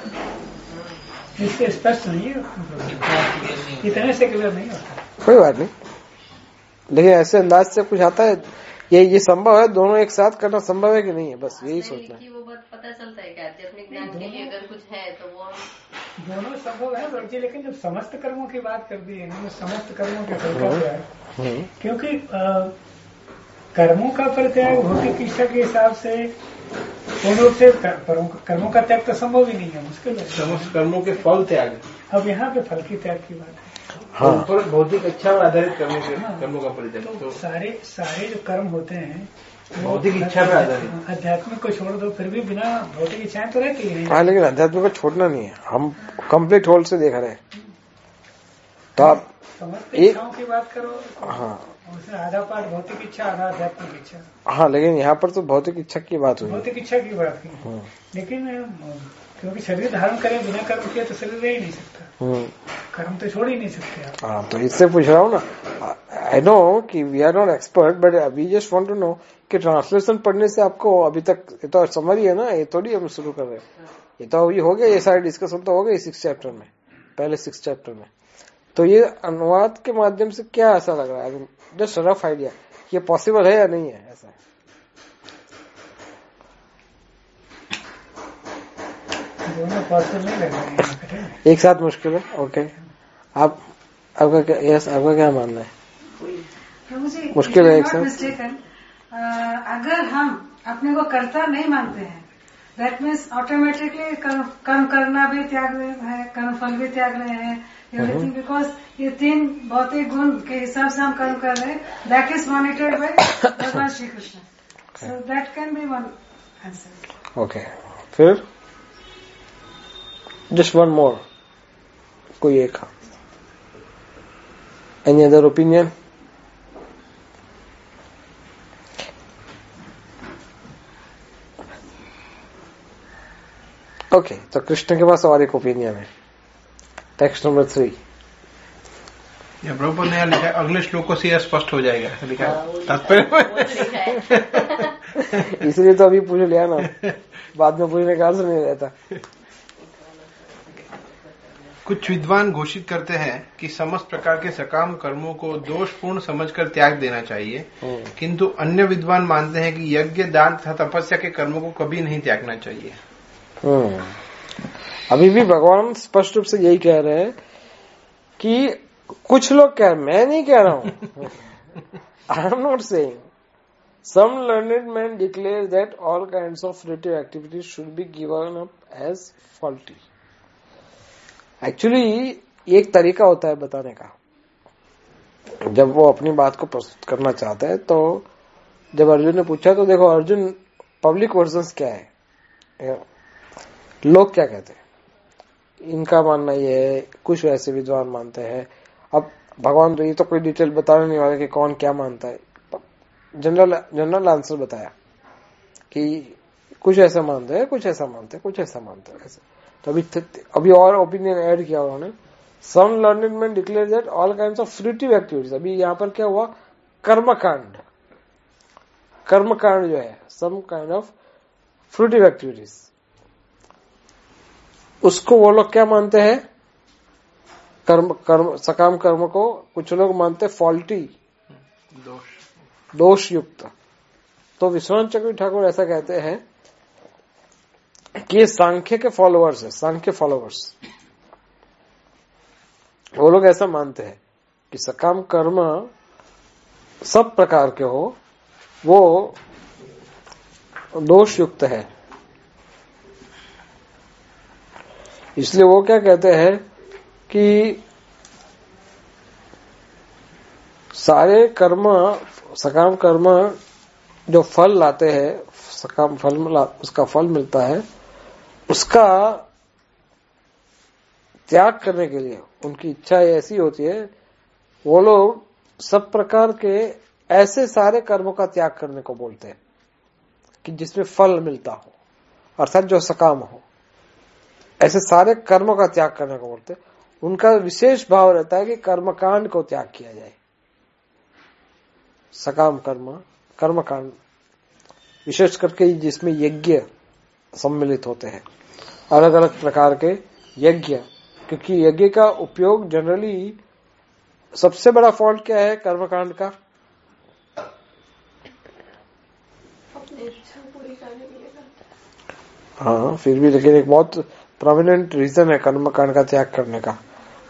इससे स्पष्ट नहीं है, इतने से क्लियर नहीं होता। कोई बात नहीं, लेकिन ऐसे अंदाज से कुछ आता है। ये ये संभव है, दोनों एक साथ करना संभव है कि नहीं है, बस यही सोचना है। वो बात पता चलता है कि आध्यात्मिक ज्ञान के लिए अगर कुछ है तो वो दोनों संभव है बच्चे, लेकिन जब समस्त कर्मों की बात कर दी है, समस्त कर्मों के फल का त्याग, क्योंकि कर्मों का परित्याग भौतिक इच्छा के हिसाब से पूर्ण रूप से कर्मों का त्याग तो संभव ही नहीं है, मुश्किल है। समस्त कर्मों के फल त्याग। अब यहाँ पे फल की त्याग की बात है। हाँ, पर भौतिक इच्छा पर आधारित करने के कर्मों का परित्याग। तो सारे सारे जो कर्म होते हैं भौतिक इच्छा पे आधारित। आध्यात्मिक को छोड़ दो, फिर भी बिना भौतिक इच्छाएं तो रहती है। हाँ, लेकिन आध्यात्मिक को छोड़ना नहीं है, हम कंप्लीट होल से देख रहे हैं। तो आप समस्त इच्छाओं की बात करो, हाँ, उसमें आधा पाठ भौतिक इच्छा, आधा आध्यात्मिक इच्छा। हाँ, लेकिन यहाँ पर तो भौतिक इच्छा की बात हुई। भौतिक इच्छा की बात की, लेकिन क्योंकि शरीर धारण करे बिना कर्म किए तो शरीर रह ही नहीं सकता, कर्म तो छोड़ ही नहीं सकते आप। हाँ, तो इससे पूछ रहा हूँ ना। आई नो कि we are not expert, but we just want to know कि ट्रांसलेशन पढ़ने से आपको अभी तक ये तो समझ ही है ना, ये थोड़ी हम शुरू कर रहे हैं। ये तो अभी हो गया, ये सारे डिस्कशन तो हो गए सिक्स चैप्टर में, पहले सिक्स चैप्टर में। तो ये अनुवाद के माध्यम से क्या ऐसा लग रहा है, जस्ट रफ आइडिया, ये पॉसिबल है या नहीं है? ऐसा दोनों पॉसिबल नहीं लग रहे हैं, एक साथ मुश्किल है। ओके, आप आपका क्या, यस, आपका क्या मानना है? मुश्किल है एक साथ। अगर हम अपने को कर्ता नहीं मानते हैं, दैट मीन्स ऑटोमेटिकली कर्म करना भी त्याग है, कर्म फल भी त्याग रहे हैं, एवरीथिंग, बिकॉज ये तीन भौतिक गुण के हिसाब से हम कर्म कर रहे हैं। That is monitored by Bhagwan Shri Krishna, so that can be one answer. Okay, फिर जस्ट वन मोर, कोई एक, एनी अदर ओपिनियन? ओके, तो कृष्ण के पास और एक ओपिनियन है। टेक्स्ट नंबर थ्री, प्रभुपाद ने लिखा है, अगले श्लोकों से यह स्पष्ट हो जाएगा, लिखा है तात्पर्य। इसलिए तो अभी पूछ लिया ना, बाद में पूछने का अर्थ नहीं रहता। कुछ विद्वान घोषित करते हैं कि समस्त प्रकार के सकाम कर्मों को दोषपूर्ण समझकर त्याग देना चाहिए, किंतु अन्य विद्वान मानते हैं कि यज्ञ, दान तथा तपस्या के कर्मों को कभी नहीं त्यागना चाहिए। हम्म अभी भी भगवान स्पष्ट रूप से यही कह रहे हैं कि कुछ लोग कह, मैं नहीं कह रहा हूं, I am not saying, some learned man declare that all kinds of relative activities should be given up as faulty. Actually एक तरीका होता है बताने का, जब वो अपनी बात को प्रस्तुत करना चाहते हैं। तो जब अर्जुन ने पूछा तो देखो अर्जुन पब्लिक वर्जन्स क्या है, लोग क्या कहते हैं, इनका मानना ये है, कुछ ऐसे विद्वान मानते हैं। अब भगवान तो ये तो कोई डिटेल बताने नहीं वाले कि कौन क्या मानता है, जनरल जनरल आंसर बताया कि कुछ ऐसा मानते हैं, कुछ ऐसा मानते हैं, कुछ ऐसा मानते हैं, ऐसे। तो अभी अभी और ओपिनियन ऐड किया उन्होंने, some learned man declare that all kinds of fruitive activities. अभी यहाँ पर क्या हुआ, कर्मकांड, कर्मकांड जो है, some kind of fruitive activities, उसको वो लोग क्या मानते हैं, कर्म कर्म सकाम कर्म को कुछ लोग मानते हैं फॉल्टी, दोष दोष युक्त। तो विश्वनाथ चक्रवर्ती ठाकुर ऐसा कहते हैं कि ये सांख्य के फॉलोअर्स है, सांख्य फॉलोअर्स, वो लोग ऐसा मानते हैं कि सकाम कर्म सब प्रकार के हो वो दोष युक्त है। इसलिए वो क्या कहते हैं कि सारे कर्म, सकाम कर्म जो फल लाते हैं, सकाम फल उसका फल मिलता है, उसका त्याग करने के लिए उनकी इच्छा ऐसी होती है, वो लोग सब प्रकार के ऐसे सारे कर्मों का त्याग करने को बोलते हैं कि जिसमें फल मिलता हो, अर्थात जो सकाम हो, ऐसे सारे कर्मों का त्याग करने को बोलते हैं। उनका विशेष भाव रहता है कि कर्मकांड को त्याग किया जाए। सकाम कर्म, कर्मकांड, विशेष करके जिसमें यज्ञ सम्मिलित होते हैं, अलग अलग प्रकार के यज्ञ, क्योंकि यज्ञ का उपयोग जनरली, सबसे बड़ा फॉल्ट क्या है कर्मकांड का? अपनी इच्छा पूरी करने के लिए करते हैं। हाँ, फिर भी लेकिन एक बहुत प्रोमिनेंट रीजन है कर्मकांड का त्याग करने का।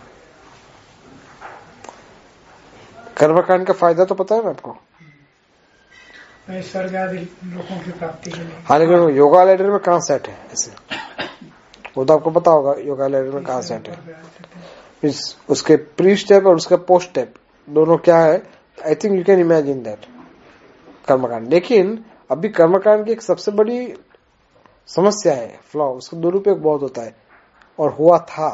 कर्मकांड का फायदा तो पता है ना आपको? स्वर्ग आदि लोगों की प्राप्ति के लिए। हाँ, लेकिन योगा लैडर में कहाँ सेट है ऐसे? वो तो आपको पता होगा योगा लैडर में कहाँ सेट है। उसके प्री स्टेप और उसका पोस्ट स्टेप दोनों क्या है? I think you can imagine that कर्मकांड। लेकिन अभी कर्मकांड की एक सबसे बड़ी समस्या है, फ्लॉ, उसका दुरुपयोग बहुत होता है और हुआ था,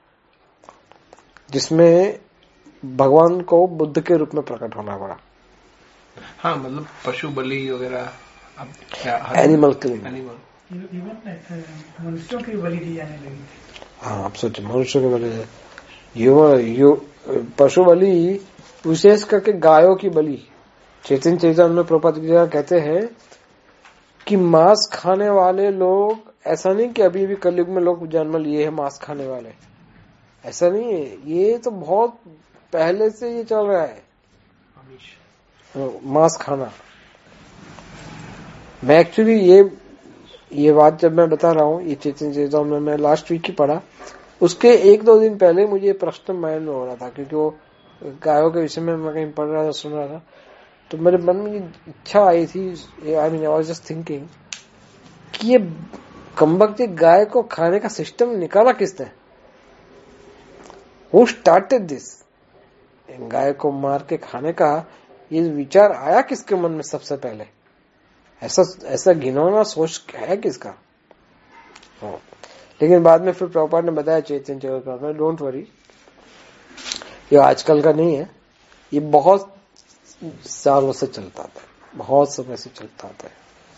जिसमें भगवान को बुद्ध के रूप में प्रकट होना पड़ा। हाँ, मतलब पशु बलि वगैरह, एनिमल किलिंग, एनिमल, इवन मनुष्यों की बलि दी जाने लगी थी। हाँ, आप सोचिए मनुष्यों की बलि, यू यू पशु बलि, विशेष करके गायों की बलि। चैतन्य चैतन्य में प्रभुपाद जी कहते हैं कि मांस खाने वाले लोग, ऐसा नहीं कि अभी भी कलयुग में लोग जन्म लिए हैं मांस खाने वाले, ऐसा नहीं है, ये तो बहुत पहले से ये चल रहा है मांस खाना। मैं एक्चुअली ये ये बात जब मैं बता रहा हूँ, ये चेतन चेतन में मैं लास्ट वीक ही पढ़ा, उसके एक दो दिन पहले मुझे प्रश्न माइंड में हो रहा था, क्योंकि वो गायों के विषय में मैं कहीं पढ़ रहा था, सुन रहा था, तो मेरे मन में इच्छा आई थी, I mean I was just thinking कि ये कमबख्त गाय को खाने का सिस्टम निकाला किसने? Who started this? गाय को मार के खाने का ये विचार आया किसके मन में सबसे पहले? ऐसा ऐसा घिनौना सोच है किसका? लेकिन बाद में फिर प्रभुपाद ने बताया चैतन्य चरितामृत में, डोंट वरी, ये आजकल का नहीं है, ये बहुत सालों से चलता था, बहुत समय से चलता था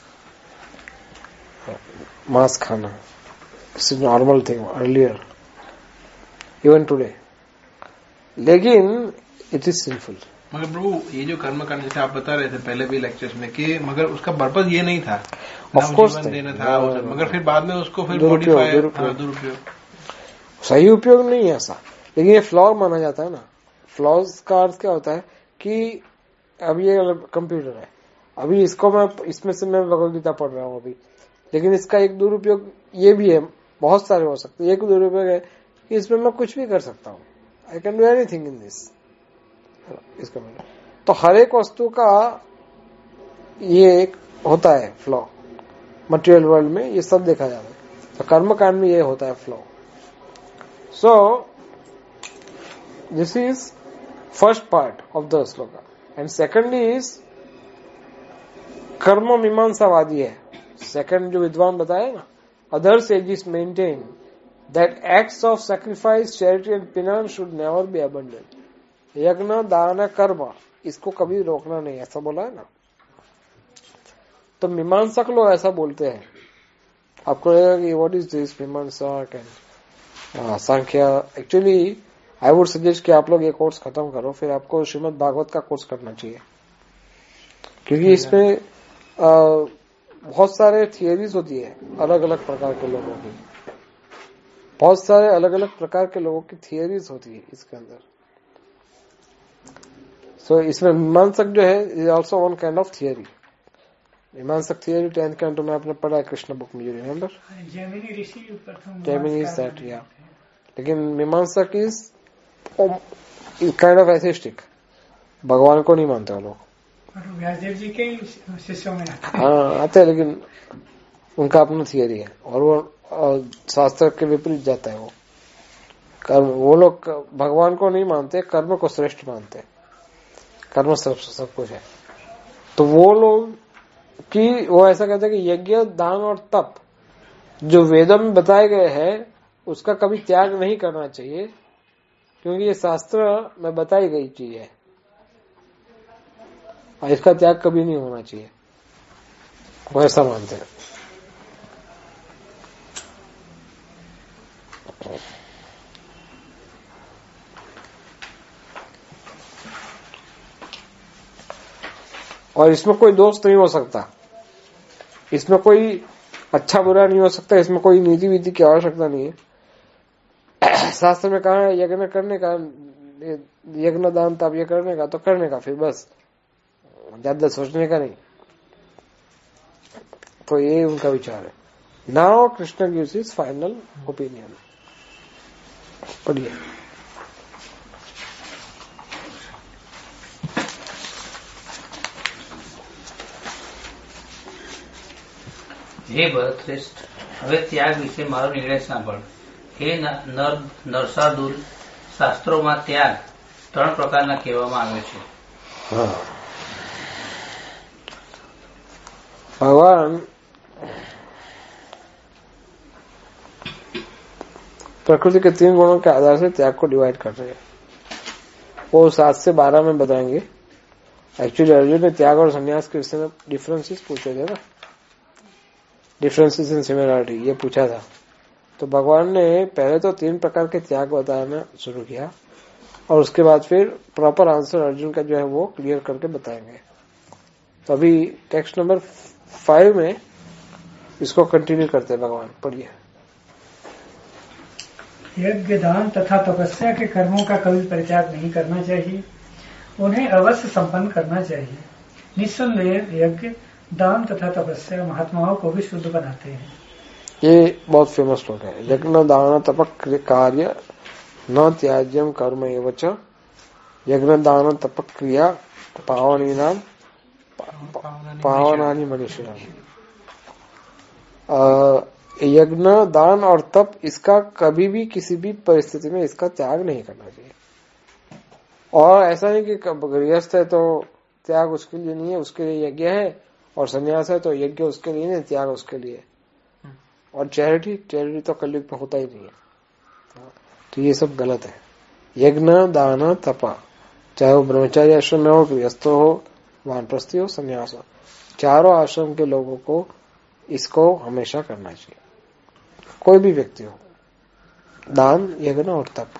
मांस खाना। It's normal thing earlier, even today, लेकिन इट इज सिंफुल। मगर प्रभु ये जो कर्म कांड जैसे आप बता रहे थे पहले भी लेक्चर्स में कि मगर उसका पर्पज ये नहीं था, ऑफ कोर्स देना था, मगर फिर बाद में उसको फिर मॉडिफाई, दुरुपयोग, सही उपयोग नहीं है ऐसा, लेकिन ये फ्लॉ माना जाता है ना। फ्लॉज का अर्थ क्या होता है कि अब ये कंप्यूटर है, अभी इसको मैं, इसमें से मैं भगवद गीता पढ़ रहा हूँ अभी, लेकिन इसका एक दुरुपयोग ये भी है, बहुत सारे हो सकते हैं। एक दुरुपयोग है कि इसमें मैं कुछ भी कर सकता हूँ, I can do anything in this, इसका मतलब तो हर एक वस्तु का ये एक होता है फ्लॉ। मटेरियल वर्ल्ड में ये सब देखा जाता है, तो कर्म कांड में ये होता है flaw. So this is first part of the shloka, and second is कर्म मीमांसावादी है। सेकंड जो विद्वान बताया ना, other sages maintain that acts of sacrifice, charity and penance should never be abandoned. यज्ञ, दान, कर्म, इसको कभी रोकना नहीं, ऐसा बोला है ना। तो मीमांसक लोग ऐसा बोलते हैं, आपको लगेगा कि what is this Mimamsaka and Sankhya. Actually I would suggest कि आप लोग ये कोर्स खत्म करो, फिर आपको श्रीमद् भागवत का कोर्स करना चाहिए, क्योंकि इसमें आ, बहुत सारे थियरीज होती है अलग अलग प्रकार के लोगों की, बहुत सारे अलग अलग प्रकार के लोगों की थियरीज होती है इसके अंदर। सो so, इसमें मीमांसक जो है is also one kind of theory. Mimamsaka theory tenth canto में आपने पढ़ा है कृष्ण बुक में, यू रिमेम्बर? जैमिनी ऋषि प्रथम जैमिनी इज दैट, या। लेकिन मीमांसक इज काइंड ऑफ एथिस्टिक, भगवान को नहीं मानते वो लोग। व्यासदेव जी के शिष्यों में हाँ आते हैं, लेकिन उनका अपना थियरी है और वो शास्त्र के विपरीत जाता है। वो कर्म, वो लोग भगवान को नहीं मानते, कर्म को श्रेष्ठ मानते, कर्म सब सब कुछ है। तो वो लोग की वो ऐसा कहते हैं कि यज्ञ, दान और तप जो वेदों में बताए गए हैं उसका कभी त्याग नहीं करना चाहिए, क्योंकि ये शास्त्र में बताई गई चीज है और इसका त्याग कभी नहीं होना चाहिए, वो ऐसा मानते हैं। और इसमें कोई दोष नहीं हो सकता, इसमें कोई अच्छा बुरा नहीं हो सकता, इसमें कोई नीति विधि की आवश्यकता नहीं है। शास्त्र में कहा है यज्ञ करने का, यज्ञ दान तब ये करने का तो करने का, फिर बस ज्यादा सोचने का नहीं। तो ये उनका विचार है। Now Krishna gives his final opinion. पढ़िए। હે ભરતશ્રેષ્ઠ, હવે ત્યાગ વિશે મારો નિર્ણય સાંભળ. હે નર નરસાદુલ, શાસ્ત્રોમાં ત્યાગ ત્રણ પ્રકારના કહેવામાં આવે છે. भगवान प्रकृति के तीन गुणों के आधार से त्याग को डिवाइड कर रहे हैं। वो सात से बारह में बताएंगे। एक्चुअली अर्जुन ने त्याग और संन्यास के विषय में डिफरेंसेस पूछे थे ना, डिफरेंसेस इन सिमिलरिटी, ये पूछा था। तो भगवान ने पहले तो तीन प्रकार के त्याग बताना शुरू किया और उसके बाद फिर प्रॉपर आंसर अर्जुन का जो है वो क्लियर करके बताएंगे। तो अभी टेक्स्ट नंबर फाइव में इसको कंटिन्यू करते हैं भगवान। पढ़िए। यज्ञ, दान तथा तपस्या के कर्मों का कभी परित्याग नहीं करना चाहिए, उन्हें अवश्य संपन्न करना चाहिए। निस्संदेह यज्ञ, दान तथा तपस्या महात्माओं को भी शुद्ध बनाते हैं। ये बहुत फेमस श्लोक है। यज्ञ दान तप कार्य न त्याज्यम कर्म एव च, यज्ञ दान तप क्रिया पावनी नाम पावनानि मनुष्य। यज्ञ, दान और तप, इसका कभी भी किसी भी परिस्थिति में इसका त्याग नहीं करना चाहिए। और ऐसा नहीं कि गृहस्थ है तो त्याग उसके लिए नहीं है, उसके लिए यज्ञ है, और संन्यास है तो यज्ञ उसके लिए नहीं, त्याग उसके लिए। और चैरिटी चैरिटी तो कलयुग में होता ही नहीं है। तो ये सब गलत है। यज्ञ, दान, तपा, चाहे वो ब्रह्मचारी आश्रम में हो, गृहस्थ हो, वानप्रस्थी हो, संन्यास हो, चारों आश्रम के लोगों को इसको हमेशा करना चाहिए, कोई भी व्यक्ति हो। दान, यज्ञ और तप,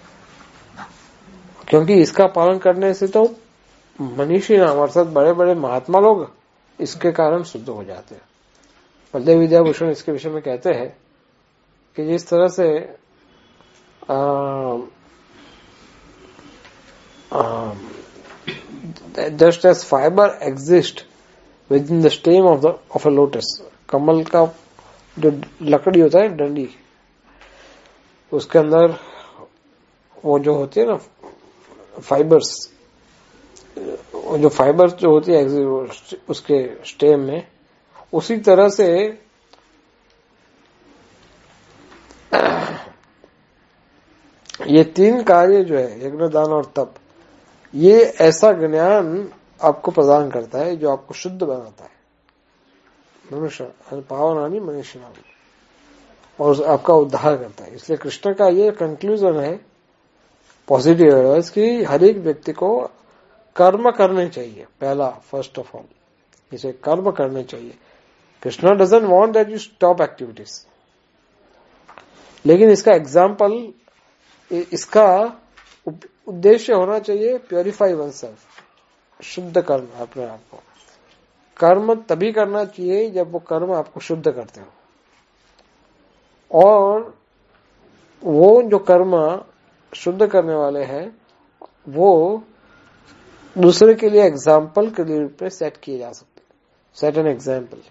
क्योंकि इसका पालन करने से तो मनीषी नाम अर्थात बड़े बड़े महात्मा लोग इसके कारण शुद्ध हो जाते हैं। बलदेव विद्याभूषण इसके विषय में कहते हैं कि जिस तरह से आ, आ, just as fiber exists within the stem of the of a lotus, कमल का जो लकड़ी होता है डंडी, उसके अंदर वो जो होती है ना फाइबर्स, वो जो फाइबर्स जो होती है उसके स्टेम में, उसी तरह से ये तीन कार्य जो है यज्ञ, दान और तप, ये ऐसा ज्ञान आपको प्रदान करता है जो आपको शुद्ध बनाता है, मनुष्य पावनानि मनुष्य नाम, और आपका उद्धार करता है। इसलिए कृष्ण का ये कंक्लूजन है पॉजिटिव एडवाइस कि हर एक व्यक्ति को कर्म करने चाहिए। पहला, फर्स्ट ऑफ ऑल, इसे कर्म करने चाहिए। Krishna doesn't want that you stop activities, लेकिन इसका एग्जाम्पल, इसका उद्देश्य होना चाहिए प्योरीफाई वन सेल्फ, शुद्ध करना अपने आप को। कर्म तभी करना चाहिए जब वो कर्म आपको शुद्ध करते हो, और वो जो कर्म शुद्ध करने वाले हैं वो दूसरे के लिए एग्जाम्पल के लिए पे सेट किए जा सकते हैं, सेट एन एग्जाम्पल।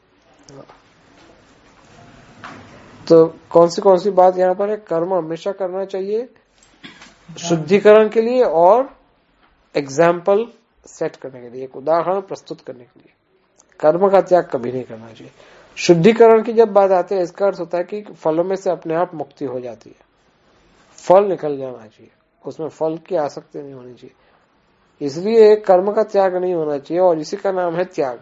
तो कौन सी कौन सी बात यहाँ पर है? कर्म हमेशा करना चाहिए शुद्धिकरण के लिए और एग्जाम्पल सेट करने के लिए, एक उदाहरण प्रस्तुत करने के लिए। कर्म का त्याग कभी नहीं करना चाहिए। शुद्धिकरण की जब बात आती है, इसका अर्थ होता है कि फलों में से अपने आप मुक्ति हो जाती है, फल निकल जाना चाहिए, उसमें फल की आसक्ति नहीं होनी चाहिए। इसलिए कर्म का त्याग नहीं होना चाहिए, और इसी का नाम है त्याग।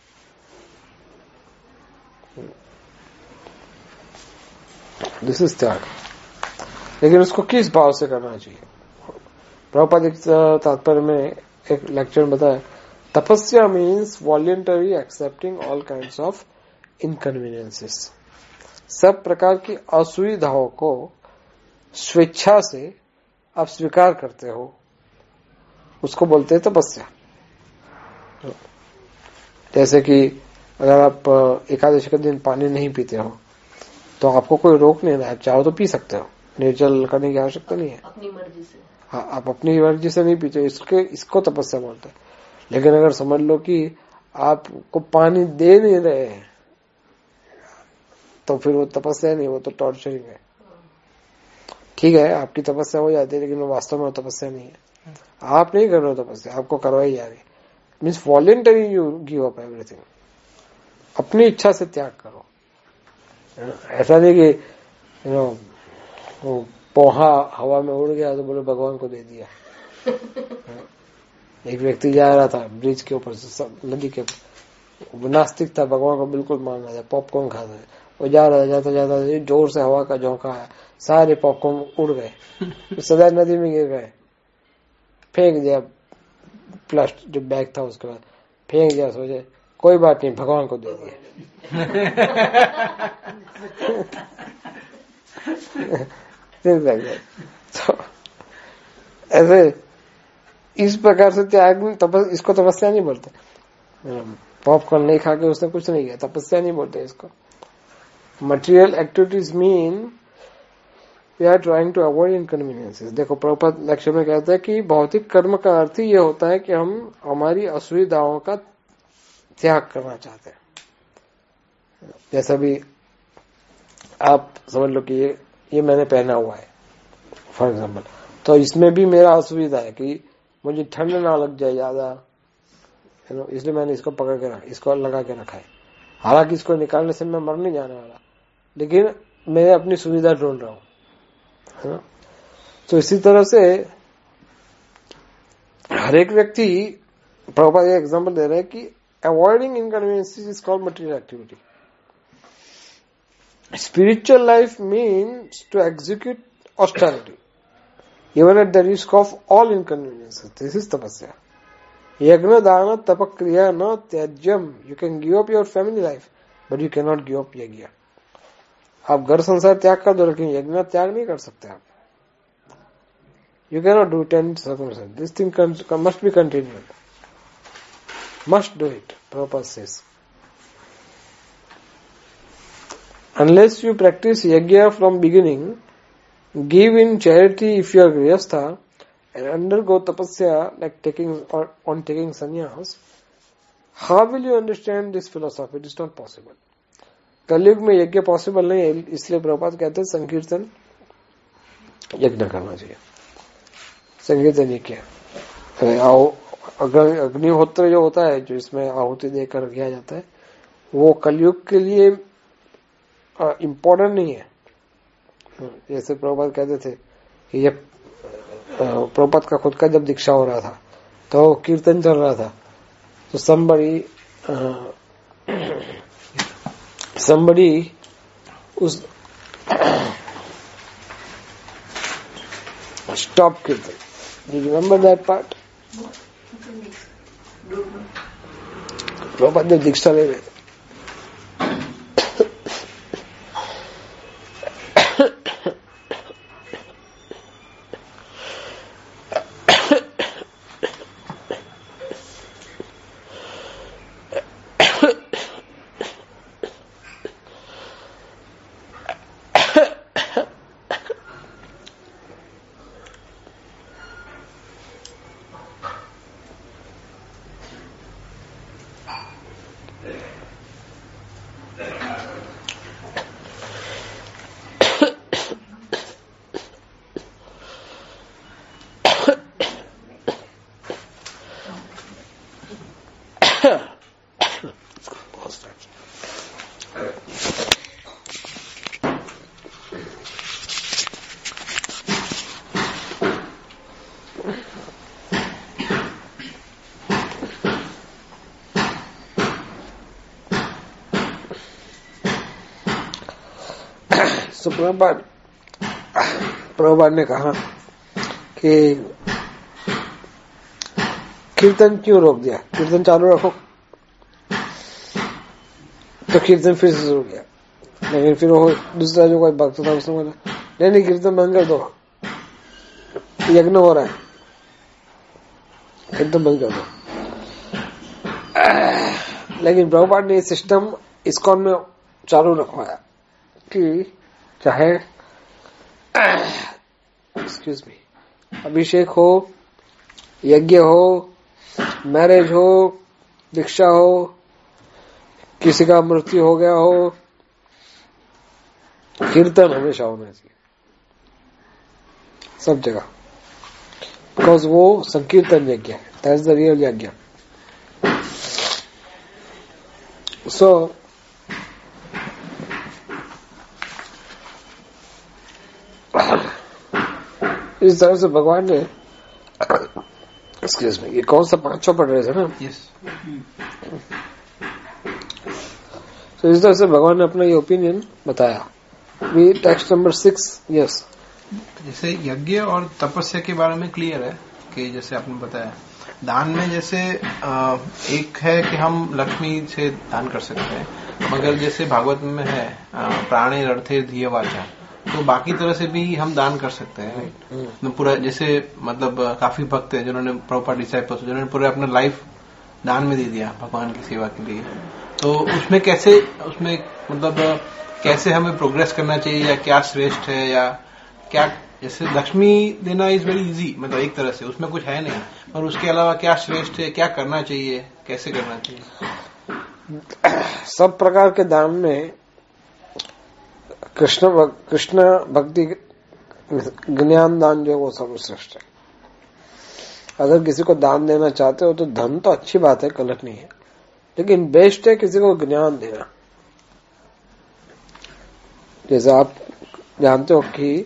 दिस इज त्याग। लेकिन उसको किस भाव से करना चाहिए? प्रभुपाद एक तात्पर्य में एक लेक्चर में बताया, तपस्या means voluntary accepting all kinds of inconveniences. सब प्रकार की असुविधाओं को स्वेच्छा से आप स्वीकार करते हो, उसको बोलते हैं तपस्या। जैसे कि अगर आप एकादशी के दिन पानी नहीं पीते हो तो आपको कोई रोक नहीं रहा है, चाहो तो पी सकते हो, निर्जल करने की आवश्यकता नहीं है। अपनी मर्जी से। हाँ, आप अपनी मर्जी से नहीं पीते, इसके इसको तपस्या बोलते हैं। लेकिन अगर समझ लो कि आपको पानी दे नहीं रहे हैं तो फिर वो तपस्या नहीं, वो तो टॉर्चरिंग है। ठीक है, आपकी तपस्या हो जाती है लेकिन वो वास्तव में तपस्या नहीं है। आप नहीं कर रहे हो तपस्या, आपको करवाई जा रही है। Means voluntary you give up everything, अपनी इच्छा से त्याग करो। ऐसा नहीं कि यू नो वो पोहा हवा में उड़ गया तो बोले भगवान को दे दिया। एक व्यक्ति जा रहा था ब्रिज के ऊपर से, नदी के ऊपर, नास्तिक था, भगवान को बिल्कुल मान रहा था, पॉपकॉर्न खा रहा है। वो जा रहा जाता जाता जोर से हवा का झोंका है, सारे पॉपकॉर्न उड़ गए, सदा नदी में गिर गए। फेंक दिया प्लास्टिक जो बैग था, उसके बाद फेंक दिया, सोचे कोई बात नहीं, भगवान को दे दिया। तो ऐसे इस प्रकार से त्याग, तपस, इसको तपस्या नहीं बोलते। पॉपकॉर्न नहीं खा के उसने कुछ नहीं किया, तपस्या नहीं बोलते इसको। Material activities mean we are trying to avoid inconveniences. देखो प्रभुपाद लेक्चर में कहता है कि भौतिक कर्म का अर्थ ही ये होता है कि हम हमारी असुविधाओं का त्याग करना चाहते हैं। जैसा भी आप समझ लो कि ये ये मैंने पहना हुआ है फॉर एग्जाम्पल, तो इसमें भी मेरा असुविधा है कि मुझे ठंड ना लग जाए ज्यादा, यू नो, इसलिए मैंने इसको पकड़ के रखा, इसको लगा के रखा है। हालांकि इसको निकालने से मैं मर नहीं जाने वाला, लेकिन मैं अपनी सुविधा ढूंढ रहा हूं, है ना। तो इसी तरह से हर एक व्यक्ति, प्रभुपाद ये एग्जाम्पल दे रहे हैं कि avoiding inconveniences is called material activity. Spiritual life means to execute austerity, even at the risk of all inconveniences. This is tapasya. Yagna dana tapakriya na tyajyam. You can give up your family life, but you cannot give up yagya. आप घर संसार त्याग कर दो, लेकिन यज्ञ त्याग नहीं कर सकते आप. You cannot do it in circumstances. This thing must be continued. Must do it, Prabhupada says. Unless you practice yajna from beginning, give in charity if you are grihastha, and undergo tapasya like taking or on taking sannyas, how will you understand this philosophy? It is not possible. कलयुग में यज्ञ पॉसिबल नहीं है, इसलिए प्रभुपाद कहते हैं संकीर्तन यज्ञ करना चाहिए। संकीर्तन यज्ञ, अग्निहोत्र जो होता है, जो इसमें आहुति देकर किया जाता है, वो कलयुग के लिए इम्पोर्टेंट नहीं है। जैसे प्रभुपाद कहते थे कि ये प्रभुपाद का खुद का जब दीक्षा हो रहा था तो कीर्तन चल रहा था, तो somebody somebody उस stop कीर्तन। You remember that part? Prabhupada जब दीक्षा ले रहे थे, तो प्रभुपाद प्रभुपाद ने कहा कि कीर्तन क्यों रोक दिया, कीर्तन चालू रखो। तो कीर्तन फिर से शुरू किया, लेकिन फिर वो दूसरा जो कोई भक्त था उसने बोला नहीं नहीं कीर्तन बंद कर दो, यज्ञ हो रहा है, कीर्तन बंद कर दो। लेकिन प्रभुपाद ने सिस्टम इस्कॉन में चालू रखवाया कि चाहे एक्सक्यूज मी अभिषेक हो, यज्ञ हो, मैरिज हो, दीक्षा हो, किसी का मृत्यु हो गया हो, कीर्तन हमेशा होना चाहिए सब जगह, बिकॉज वो संकीर्तन यज्ञ है, दैट इज द रियल यज्ञ। सो इस तरह से भगवान ने एक्सक्यूज मी ये कौन सा पांचों पढ़ रहे थे ना? यस। तो इस तरह से भगवान ने अपना ये ओपिनियन बताया। We text number six. Yes, जैसे यज्ञ और तपस्या के बारे में क्लियर है कि जैसे आपने बताया दान में जैसे एक है कि हम लक्ष्मी से दान कर सकते हैं, मगर जैसे भागवत में है प्राणे अर्थे धिय वाचा, तो बाकी तरह से भी हम दान कर सकते हैं। राइट, पूरा जैसे मतलब काफी भक्त हैं जिन्होंने प्रॉपर डिसाइपल्स जिन्होंने पूरे अपना लाइफ दान में दे दिया भगवान की सेवा के लिए, तो उसमें कैसे उसमें मतलब कैसे हमें प्रोग्रेस करना चाहिए या क्या श्रेष्ठ है या क्या? जैसे लक्ष्मी देना इज वेरी इजी, मतलब एक तरह से उसमें कुछ है नहीं, और उसके अलावा क्या श्रेष्ठ है, क्या करना चाहिए, कैसे करना चाहिए? सब प्रकार के दान में कृष्ण कृष्ण भक्ति ज्ञान दान जो है वो सर्वश्रेष्ठ है। अगर किसी को दान देना चाहते हो तो धन तो अच्छी बात है, गलत नहीं है, लेकिन बेस्ट है किसी को ज्ञान देना। जैसे आप जानते हो कि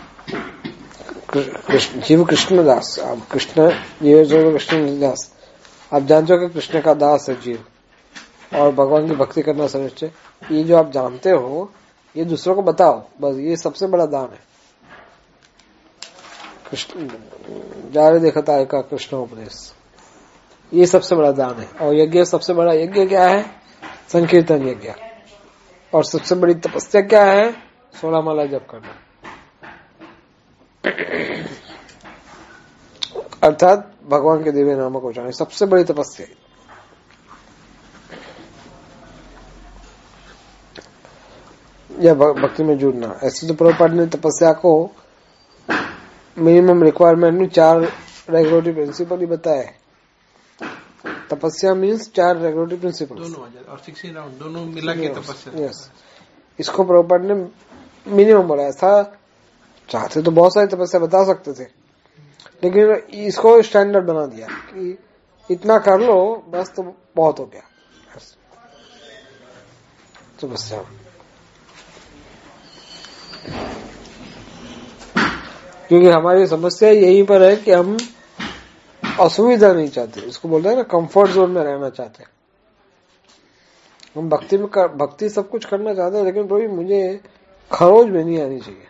जीव कृष्णदास, आप कृष्ण जीव जीव कृष्णदास, आप जानते हो कि कृष्ण का दास है जीव, और भगवान की भक्ति करना श्रेष्ठ है। ये जो आप जानते हो ये दूसरों को बताओ, बस ये सबसे बड़ा दान है। कृष्ण जारे देखता है का कृष्ण उपदेश, ये सबसे बड़ा दान है। और यज्ञ सबसे बड़ा यज्ञ क्या है? संकीर्तन यज्ञ। और सबसे बड़ी तपस्या क्या है? सोलह माला जप करना, अर्थात भगवान के दिव्य नामों को जाने, सबसे बड़ी तपस्या या भक्ति में जुड़ना। ऐसे तो प्रभुपाद ने तपस्या को मिनिमम रिक्वायरमेंट में चार रेगुलेटरी प्रिंसिपल ही बताए। तपस्या मीन्स चार रेगुलेटरी प्रिंसिपल, दोनों और सिक्सटीन राउंड दोनों मिला के तपस्या। यस, इसको प्रभुपाद ने मिनिमम बोला। ऐसा चाहते तो बहुत सारी तपस्या बता सकते थे, लेकिन इसको स्टैंडर्ड बना दिया कि इतना कर लो बस, तो बहुत हो गया तपस्या। क्योंकि हमारी समस्या यहीं पर है कि हम असुविधा नहीं चाहते, इसको बोलते हैं ना कंफर्ट जोन में रहना चाहते हैं। हम भक्ति में कर, भक्ति सब कुछ करना चाहते हैं, लेकिन कोई मुझे खरोज में नहीं आनी चाहिए,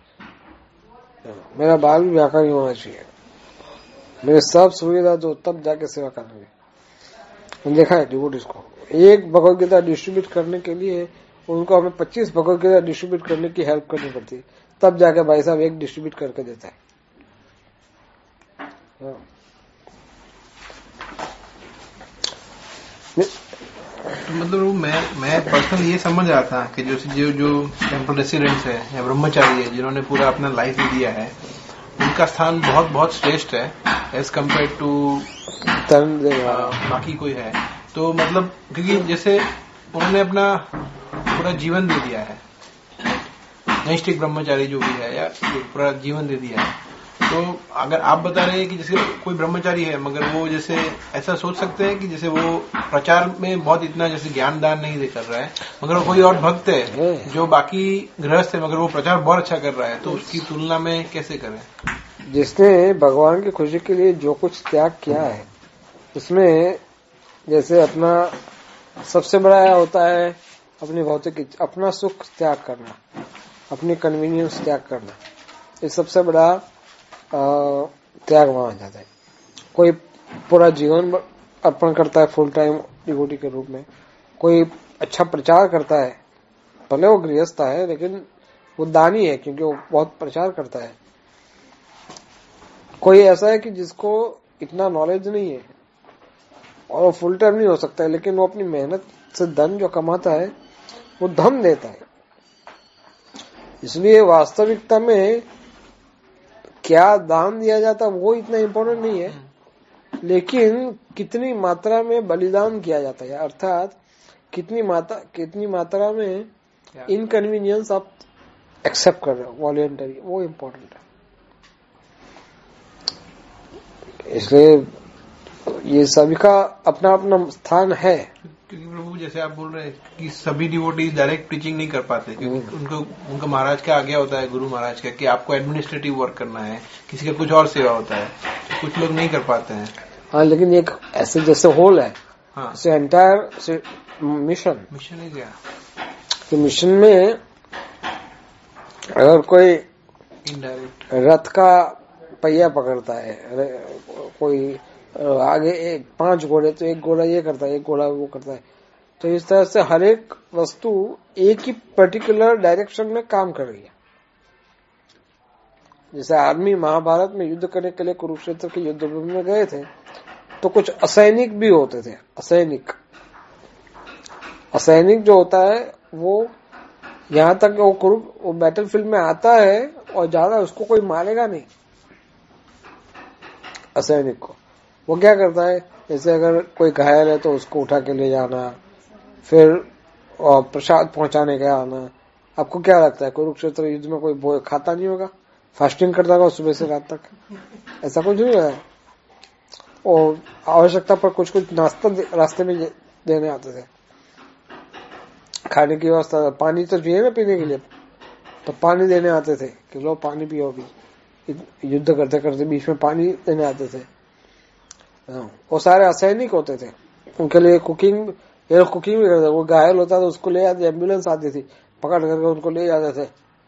मेरा बाल भी व्याका नहीं होना चाहिए, मेरे सब सुविधा दो तब जाके सेवा करेंगे। देखा है डिवोटीज को एक भगवत गीता डिस्ट्रीब्यूट करने के लिए उनको हमें पच्चीस भगवत गीता डिस्ट्रीब्यूट करने की हेल्प करनी पड़ती है, तब जाके भाई साहब एक डिस्ट्रीब्यूट करके देता है। तो मतलब मैं मैं पर्सनली ये समझ रहा था कि जो जो जो टेम्पल रेसिडेंट्स है या ब्रह्मचारी है जिन्होंने पूरा अपना लाइफ ही दिया है, उनका स्थान बहुत बहुत श्रेष्ठ है एज कम्पेयर टू बाकी कोई है। तो मतलब क्योंकि जैसे उन्होंने अपना पूरा जीवन दे दिया है, नैष्ठिक ब्रह्मचारी जो भी है या पूरा जीवन दे दिया है। तो अगर आप बता रहे हैं कि जैसे कोई ब्रह्मचारी है मगर वो जैसे ऐसा सोच सकते हैं कि जैसे वो प्रचार में बहुत इतना जैसे ज्ञान दान नहीं दे कर रहा है, मगर कोई और भक्त है जो बाकी गृहस्थ है मगर वो प्रचार बहुत अच्छा कर रहा है, तो उसकी तुलना में कैसे करें? जिसने भगवान की खुशी के लिए जो कुछ त्याग किया है उसमें जैसे अपना सबसे बड़ा होता है अपनी भौतिक अपना सुख त्याग करना, अपनी कन्वीनियंस त्याग करना, ये सबसे बड़ा त्याग माना जाता है। कोई पूरा जीवन अर्पण करता है फुल टाइम डिवोटी के रूप में, कोई अच्छा प्रचार करता है, भले वो गृहस्थ है लेकिन वो दानी है क्योंकि वो बहुत प्रचार करता है। कोई ऐसा है कि जिसको इतना नॉलेज नहीं है और वो फुल टाइम नहीं हो सकता है, लेकिन वो अपनी मेहनत से धन जो कमाता है वो धन देता है। इसलिए वास्तविकता में क्या दान दिया जाता वो इतना इम्पोर्टेंट नहीं है, लेकिन कितनी मात्रा में बलिदान किया जाता है, अर्थात कितनी मात्रा कितनी मात्रा में इनकन्वीनियंस आप एक्सेप्ट कर रहे हो वॉलंटरी, वो इम्पोर्टेंट है। इसलिए ये सभी का अपना अपना स्थान है। क्योंकि प्रभु जैसे आप बोल रहे हैं कि सभी डिवोटी डायरेक्ट टीचिंग नहीं कर पाते, क्योंकि उनको उनका महाराज का आज्ञा होता है, गुरु महाराज का, कि आपको एडमिनिस्ट्रेटिव वर्क करना है, किसी का कुछ और सेवा होता है, तो कुछ लोग नहीं कर पाते हैं। हाँ, लेकिन एक ऐसे जैसे होल है, हाँ, जैसे एंटायर मिशन मिशन है क्या, कि मिशन में अगर कोई इनडायरेक्ट रथ का पहिया पकड़ता है, कोई आगे एक पांच घोड़े, तो एक घोड़ा ये करता है, एक घोड़ा वो करता है, तो इस तरह से हर एक वस्तु एक ही पर्टिकुलर डायरेक्शन में काम कर रही है। जैसे आर्मी महाभारत में युद्ध करने के लिए कुरुक्षेत्र के युद्ध भूमि में गए थे, तो कुछ असैनिक भी होते थे। असैनिक असैनिक जो होता है वो यहां तक वो कुरु वो बैटलफील्ड में आता है और ज्यादा उसको कोई मारेगा नहीं। असैनिक को वो क्या करता है, जैसे अगर कोई घायल है तो उसको उठा के ले जाना, फिर प्रसाद पहुंचाने का आना। आपको क्या लगता है कुरुक्षेत्र युद्ध में कोई खाता नहीं होगा, फास्टिंग करता होगा सुबह से रात तक? ऐसा कुछ नहीं है। और आवश्यकता पर कुछ कुछ नाश्ता रास्ते में देने आते थे, खाने की व्यवस्था, पानी तो चाहिए ना पीने के लिए, तो पानी देने आते थे कि लो पानी पियो। भी युद्ध करते करते बीच में पानी देने आते थे। वो सारे असैनिक होते थे, उनके लिए कुकिंग ये लोग कुकिंग भी करते। वो घायल होता था उसको ले जाते, एम्बुलेंस आती थी, पकड़ करके उनको ले जाते थे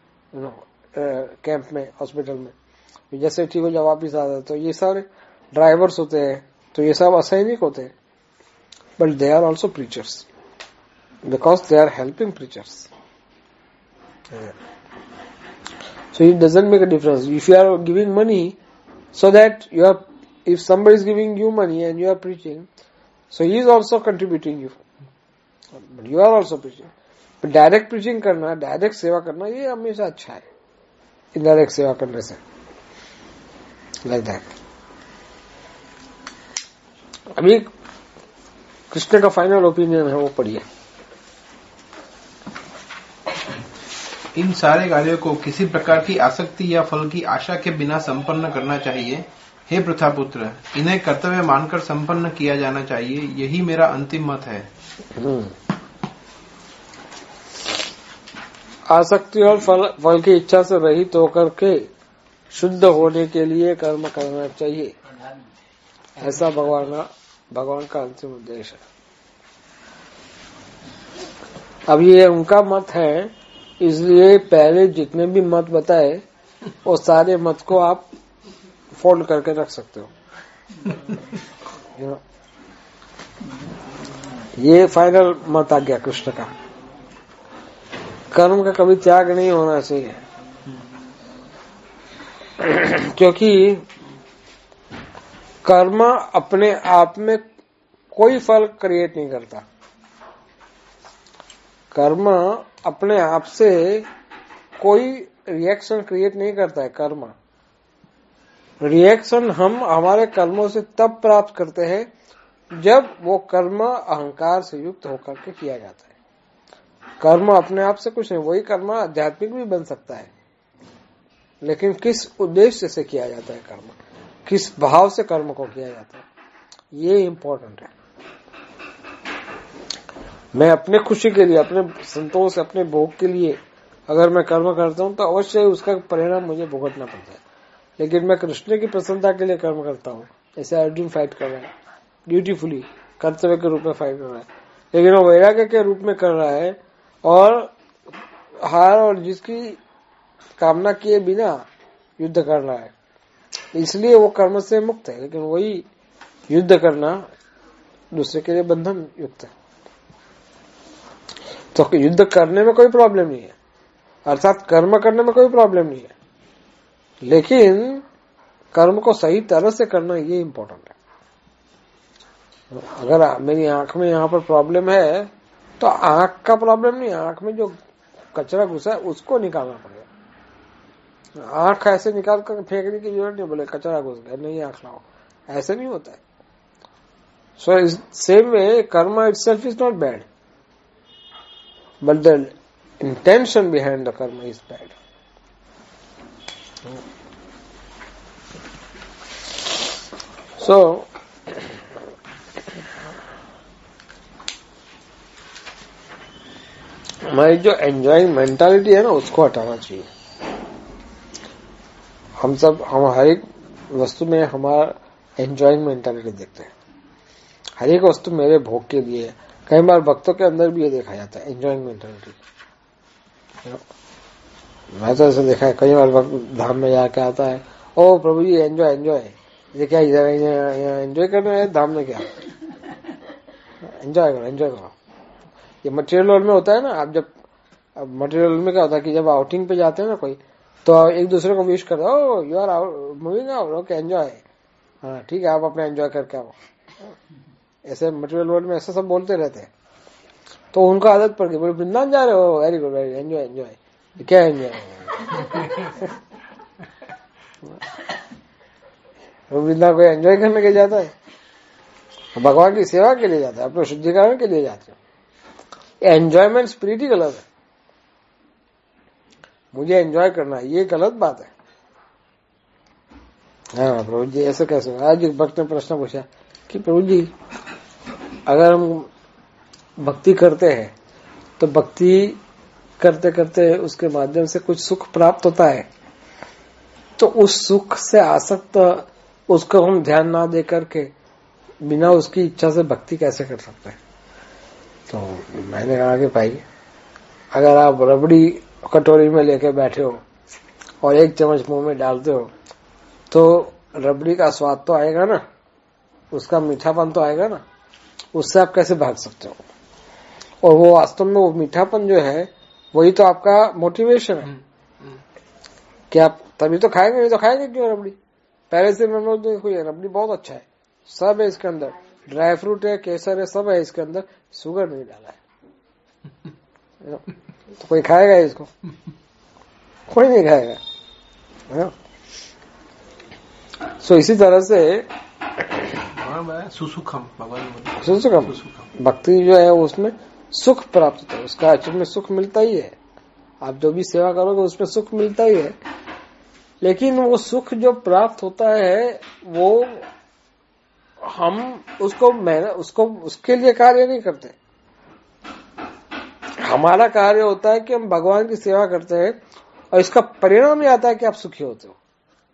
कैंप में, हॉस्पिटल में। जैसे ठीक हो जाए वापिस आते। तो ये सारे ड्राइवर्स होते हैं, तो ये सब असैनिक होते हैं, but they are also preachers because they are helping preachers. So it doesn't make a difference if you are giving money, so that you are, if somebody is giving you money and you are preaching, so he is also contributing you, but you are also preaching. But direct preaching करना, direct सेवा करना, ये हमेशा अच्छा है indirect सेवा करने से, like that. अभी कृष्ण का फाइनल ओपिनियन है, वो पढ़िए। इन सारे कार्यों को किसी प्रकार की आसक्ति या फल की आशा के बिना संपन्न करना चाहिए। हे प्रथापुत्र, इन्हें कर्तव्य मानकर संपन्न किया जाना चाहिए, यही मेरा अंतिम मत है। आसक्ति और फल फल की इच्छा से रहित होकर के शुद्ध होने के लिए कर्म करना चाहिए, ऐसा भगवान भगवान का अंतिम उद्देश्य है। अब ये उनका मत है, इसलिए पहले जितने भी मत बताए वो सारे मत को आप फोल्ड करके रख सकते हो। ये फाइनल मत आ गया कृष्ण का। कर्म का कभी त्याग नहीं होना चाहिए, क्योंकि कर्म अपने आप में कोई फल क्रिएट नहीं करता। कर्म अपने आप से कोई रिएक्शन क्रिएट नहीं करता है। कर्म रिएक्शन हम हमारे कर्मों से तब प्राप्त करते हैं जब वो कर्म अहंकार से युक्त होकर के किया जाता है। कर्म अपने आप से कुछ नहीं, वही कर्म आध्यात्मिक भी बन सकता है, लेकिन किस उद्देश्य से किया जाता है कर्म, किस भाव से कर्म को किया जाता है, ये इम्पोर्टेंट है। मैं अपने खुशी के लिए, अपने संतोष, अपने भोग के लिए अगर मैं कर्म करता हूं तो अवश्य उसका परिणाम मुझे भुगतना पड़ता है। लेकिन मैं कृष्ण की प्रसन्नता के लिए कर्म करता हूं, जैसे अर्जुन फाइट कर रहा है, ड्यूटीफुली कर्तव्य के रूप में फाइट कर रहा है, लेकिन वो वैराग्य के रूप में कर रहा है और हार और जिसकी कामना किए बिना युद्ध कर रहा है, इसलिए वो कर्म से मुक्त है। लेकिन वही युद्ध करना दूसरे के लिए बंधन युक्त है। तो युद्ध करने में कोई प्रॉब्लम नहीं है, अर्थात कर्म करने में कोई प्रॉब्लम नहीं है, लेकिन कर्म को सही तरह से करना ये इम्पोर्टेंट है। अगर मेरी आंख में यहाँ पर प्रॉब्लम है तो आंख का प्रॉब्लम नहीं, आंख में जो कचरा घुसा है उसको निकालना पड़ेगा। आंख ऐसे निकाल कर फेंकने की जरूरत नहीं, बोले कचरा घुस गया नहीं आंख लाओ, ऐसे नहीं होता है। So same way karma itself is not bad, but the intention behind the karma is bad. So हमारी जो एंजॉइंग मेंटालिटी है ना उसको हटाना चाहिए। हम सब हम हर एक वस्तु में हमारा एंजॉइंग मेंटालिटी देखते हैं, हर एक वस्तु मेरे भोग के लिए है। कई बार भक्तों के अंदर भी ये देखा जाता है एंजॉइंग मेंटालिटी। मैं तो ऐसा देखा है, कई बार भक्त धाम में जाके आता है, ओ प्रभु जी एंजॉय एंजॉय, ये क्या इधर एंजॉय करना है धाम में, क्या एंजॉय करो एंजॉय करो। ये मटेरियल वर्ल्ड में होता है ना, आप जब मटेरियल वर्ल्ड में क्या होता है कि जब आउटिंग पे जाते हैं ना कोई, तो एक दूसरे को विश कर दो, you are moving out, okay enjoy, हाँ ठीक है आप अपना एंजॉय करके आओ। ऐसे मटेरियल वर्ल्ड में ऐसा सब बोलते रहते हैं, तो उनको आदत पड़ गई, बोले वृंदावन जा रहे हो, very good very enjoy enjoy, क्या एंजॉय वृंदावन को एंजॉय करने के जाता है, भगवान की सेवा के लिए जाता है, अपने शुद्धिकरण के लिए जाते हैं। एंजॉयमेंट स्पिरिट ही गलत है, मुझे एंजॉय करना है ये गलत बात है। हाँ प्रभु जी ऐसे कैसे हो? आज एक भक्त ने प्रश्न पूछा कि प्रभु जी अगर हम भक्ति करते हैं तो भक्ति करते करते उसके माध्यम से कुछ सुख प्राप्त होता है, तो उस सुख से आसक्त उसको हम ध्यान ना दे करके बिना उसकी इच्छा से भक्ति कैसे कर सकते हैं? तो मैंने कहा कि भाई अगर आप रबड़ी कटोरी में लेके बैठे हो और एक चम्मच मुंह में डालते हो तो रबड़ी का स्वाद तो आएगा ना, उसका मीठापन तो आएगा ना, उससे आप कैसे भाग सकते हो? और वो वास्तव में वो मीठापन जो है वही तो आपका मोटिवेशन है कि आप तभी तो खाएंगे, नहीं तो खाएंगे क्यों रबड़ी? पहले से मैं देखो ये रबड़ी बहुत अच्छा है, सब है इसके अंदर, ड्राई फ्रूट है, केसर है, सब है इसके अंदर, शुगर नहीं डाला है, तो कोई खाएगा इसको? कोई नहीं खाएगा। सो so, इसी तरह से सुसुखम भगवान सुसुखम भक्ति जो है उसमें सुख प्राप्त होता है, उसका एक्चुअल में सुख मिलता ही है। आप जो भी सेवा करोगे उसमें सुख मिलता ही है, लेकिन वो सुख जो प्राप्त होता है वो हम उसको मैंने उसको उसके लिए कार्य नहीं करते। हमारा कार्य होता है कि हम भगवान की सेवा करते हैं और इसका परिणाम ये आता है कि आप सुखी होते हो।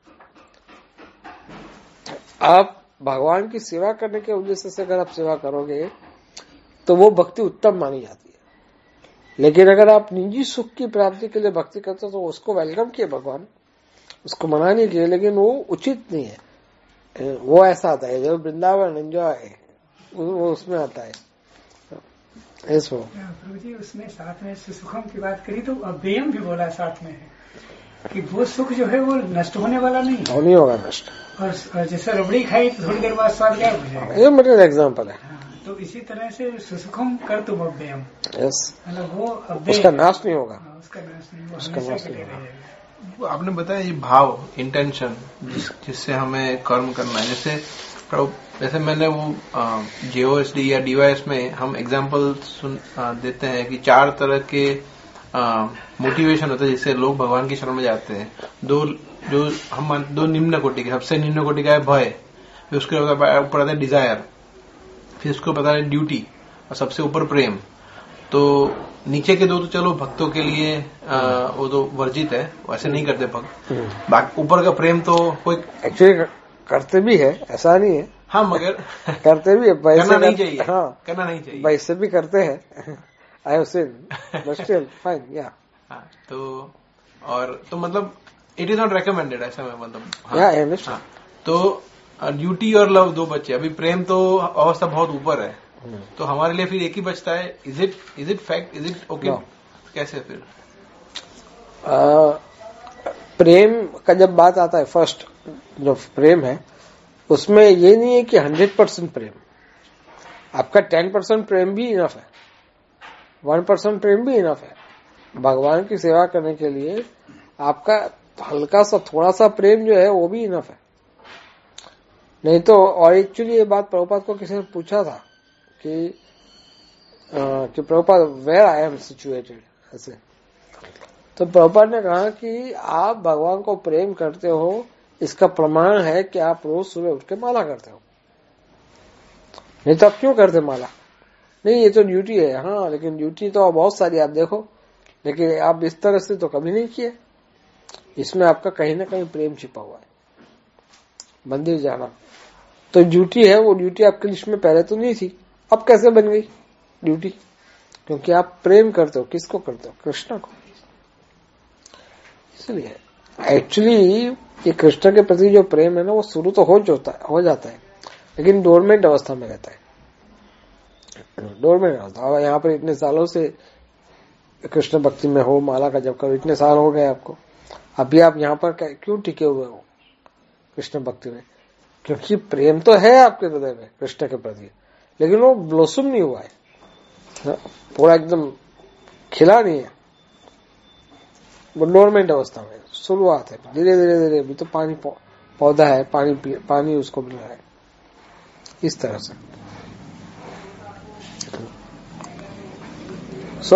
आप भगवान की सेवा करने के उद्देश्य से अगर आप सेवा करोगे तो वो भक्ति उत्तम मानी जाती है, लेकिन अगर आप निजी सुख की प्राप्ति के लिए भक्ति करते हो तो उसको वेलकम किए भगवान, उसको मना नहीं किए, लेकिन वो उचित नहीं है। वो ऐसा आता है जो वृंदावन एंजॉय वो उसमें आता है। ऐसो प्रभु जी उसमें साथ में सुखम की बात करी तो अव्ययम भी बोला साथ में है कि वो सुख जो है वो नष्ट होने वाला नहीं है, नहीं होगा नष्ट। और जैसे रबड़ी खाई तो थोड़ी देर बाद स्वाद गायब हो जाएगा, ये मेरा एग्जाम्पल है। तो इसी तरह से सुसुखम कर तुम अव्ययम, यस मतलब वो अव्यय उसका नाश नहीं होगा, उसका नाश नहीं होगा, उसका नाश नहीं होगा। वो आपने बताया ये भाव इंटेंशन जिस जिससे हमें कर्म करना है, जैसे जैसे मैंने वो जेओएसडी या डीवाईएस में हम एग्जाम्पल सुन आ, देते हैं कि चार तरह के मोटिवेशन होते हैं जिससे लोग भगवान की शरण में जाते हैं। दो जो हम मान दो निम्न कोटि के, सबसे निम्न कोटि का है भय, फिर उसके ऊपर आता है डिजायर, फिर उसको पता है ड्यूटी, और सबसे ऊपर प्रेम। तो नीचे के दो तो चलो भक्तों के लिए आ, वो तो वर्जित है, वैसे नहीं करते भक्त। बाकी ऊपर का प्रेम तो कोई एक्चुअली करते भी है, ऐसा नहीं है। हाँ मगर करते भी है, करना नहीं चाहिए। हाँ करना नहीं चाहिए, वैसे भी करते हैं। I have seen but still fine yeah हाँ। तो और तो मतलब इट इज नॉट रेकमेंडेड, ऐसा मैं मतलब या आई अंडरस्टैंड। तो ड्यूटी और लव दो बच्चे, अभी प्रेम तो अवस्था बहुत ऊपर है, तो हमारे लिए फिर एक ही बचता है। Is it is it fact, is it okay? कैसे फिर आ, प्रेम का जब बात आता है, फर्स्ट जो प्रेम है उसमें ये नहीं है कि हंड्रेड परसेंट प्रेम, आपका टेन परसेंट प्रेम भी इनफ है, वन परसेंट प्रेम भी इनफ है। भगवान की सेवा करने के लिए आपका हल्का सा थोड़ा सा प्रेम जो है वो भी इनफ है। नहीं तो, और एक्चुअली ये बात प्रभुपाद को किसी ने पूछा था कि uh, कि Prabhupada where I am situated, ऐसे तो प्रभुपाद ने कहा कि आप भगवान को प्रेम करते हो, इसका प्रमाण है कि आप रोज सुबह उठ के माला करते हो। नहीं तो आप क्यों करते माला? नहीं, ये तो ड्यूटी है। हाँ, लेकिन ड्यूटी तो बहुत सारी आप देखो, लेकिन आप इस तरह से तो कभी नहीं किए। इसमें आपका कहीं ना कहीं प्रेम छिपा हुआ है। मंदिर जाना तो ड्यूटी है, वो ड्यूटी आपके लिस्ट में पहले तो नहीं थी, अब कैसे बन गई ड्यूटी? क्योंकि आप प्रेम करते हो। किसको करते हो? कृष्ण को। इसलिए एक्चुअली ये कृष्ण के प्रति जो प्रेम है ना, वो शुरू तो हो जाता है हो जाता है लेकिन डोरमेंट अवस्था में रहता है। डोरमेंट अवस्था। अब यहाँ पर इतने सालों से कृष्ण भक्ति में हो, माला का जप करो, इतने साल हो गए आपको, अभी आप यहाँ पर क्यों टिके हुए हो कृष्ण भक्ति में? क्योंकि प्रेम तो है आपके हृदय में कृष्ण के प्रति, लेकिन वो ब्लॉसम नहीं हुआ है, पूरा एकदम खिला नहीं है। वो डोरमेंट अवस्था में शुरुआत है, धीरे धीरे धीरे। अभी तो पानी पौधा है, पानी पानी उसको मिल रहा है, इस तरह से। सो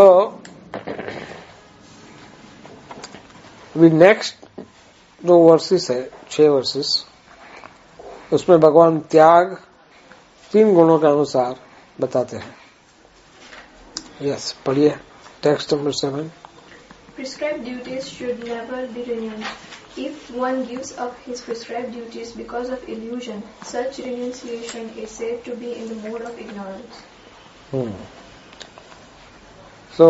अभी नेक्स्ट जो वर्सेस है, छह वर्सेस, उसमें भगवान त्याग तीन गुणों के अनुसार बताते हैं। यस, पढ़िए text number seven. Prescribed duties should never be renounced. If one gives up his prescribed duties because of illusion, such renunciation is said to be in the mode of ignorance. Hmm. So,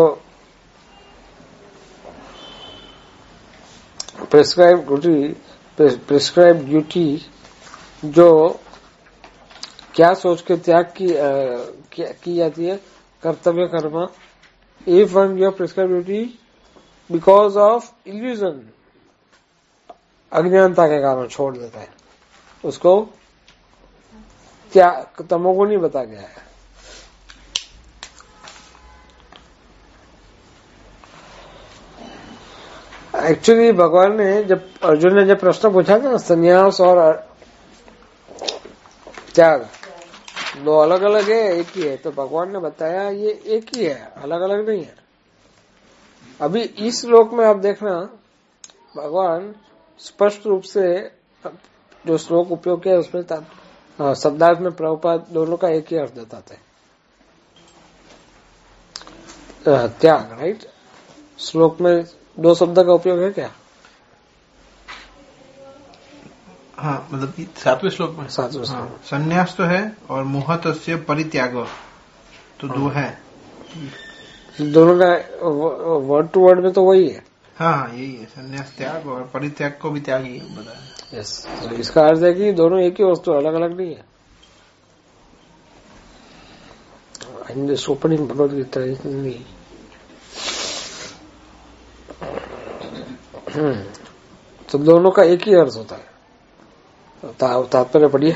prescribed duty, prescribed duty जो क्या सोच के त्याग की आ, की जाती है? कर्तव्य कर्म। If one gives prescribed duty because of illusion, अज्ञानता के कारण छोड़ देता है, उसको त्याग तमोगुणी बता गया है। एक्चुअली भगवान ने जब अर्जुन ने जब प्रश्न पूछा था ना, संन्यास और त्याग दो अलग अलग है एक ही है, तो भगवान ने बताया ये एक ही है, अलग अलग नहीं है। अभी इस श्लोक में आप देखना, भगवान स्पष्ट रूप से जो श्लोक उपयोग किया उसमें शब्दार्थ में प्रभुपाद दोनों का एक ही अर्थ बताते हैं, त्याग। राइट, श्लोक में दो शब्द का उपयोग है क्या? हाँ, मतलब सातवें श्लोक में सातवें श्लोक में संन्यास तो है और मोहतस्य परित्याग तो दो है। दोनों का वर्ड टू वर्ड में तो वही है। हाँ हाँ, यही है, संन्यास त्याग, और परित्याग को भी त्याग ही बताया। यस, तो इसका अर्थ है कि दोनों एक ही वस्तु, अलग अलग नहीं है। ओपनिंग भगवद गीता नहीं। तो दोनों का एक ही अर्थ होता है। तात्पर्य पढ़िए।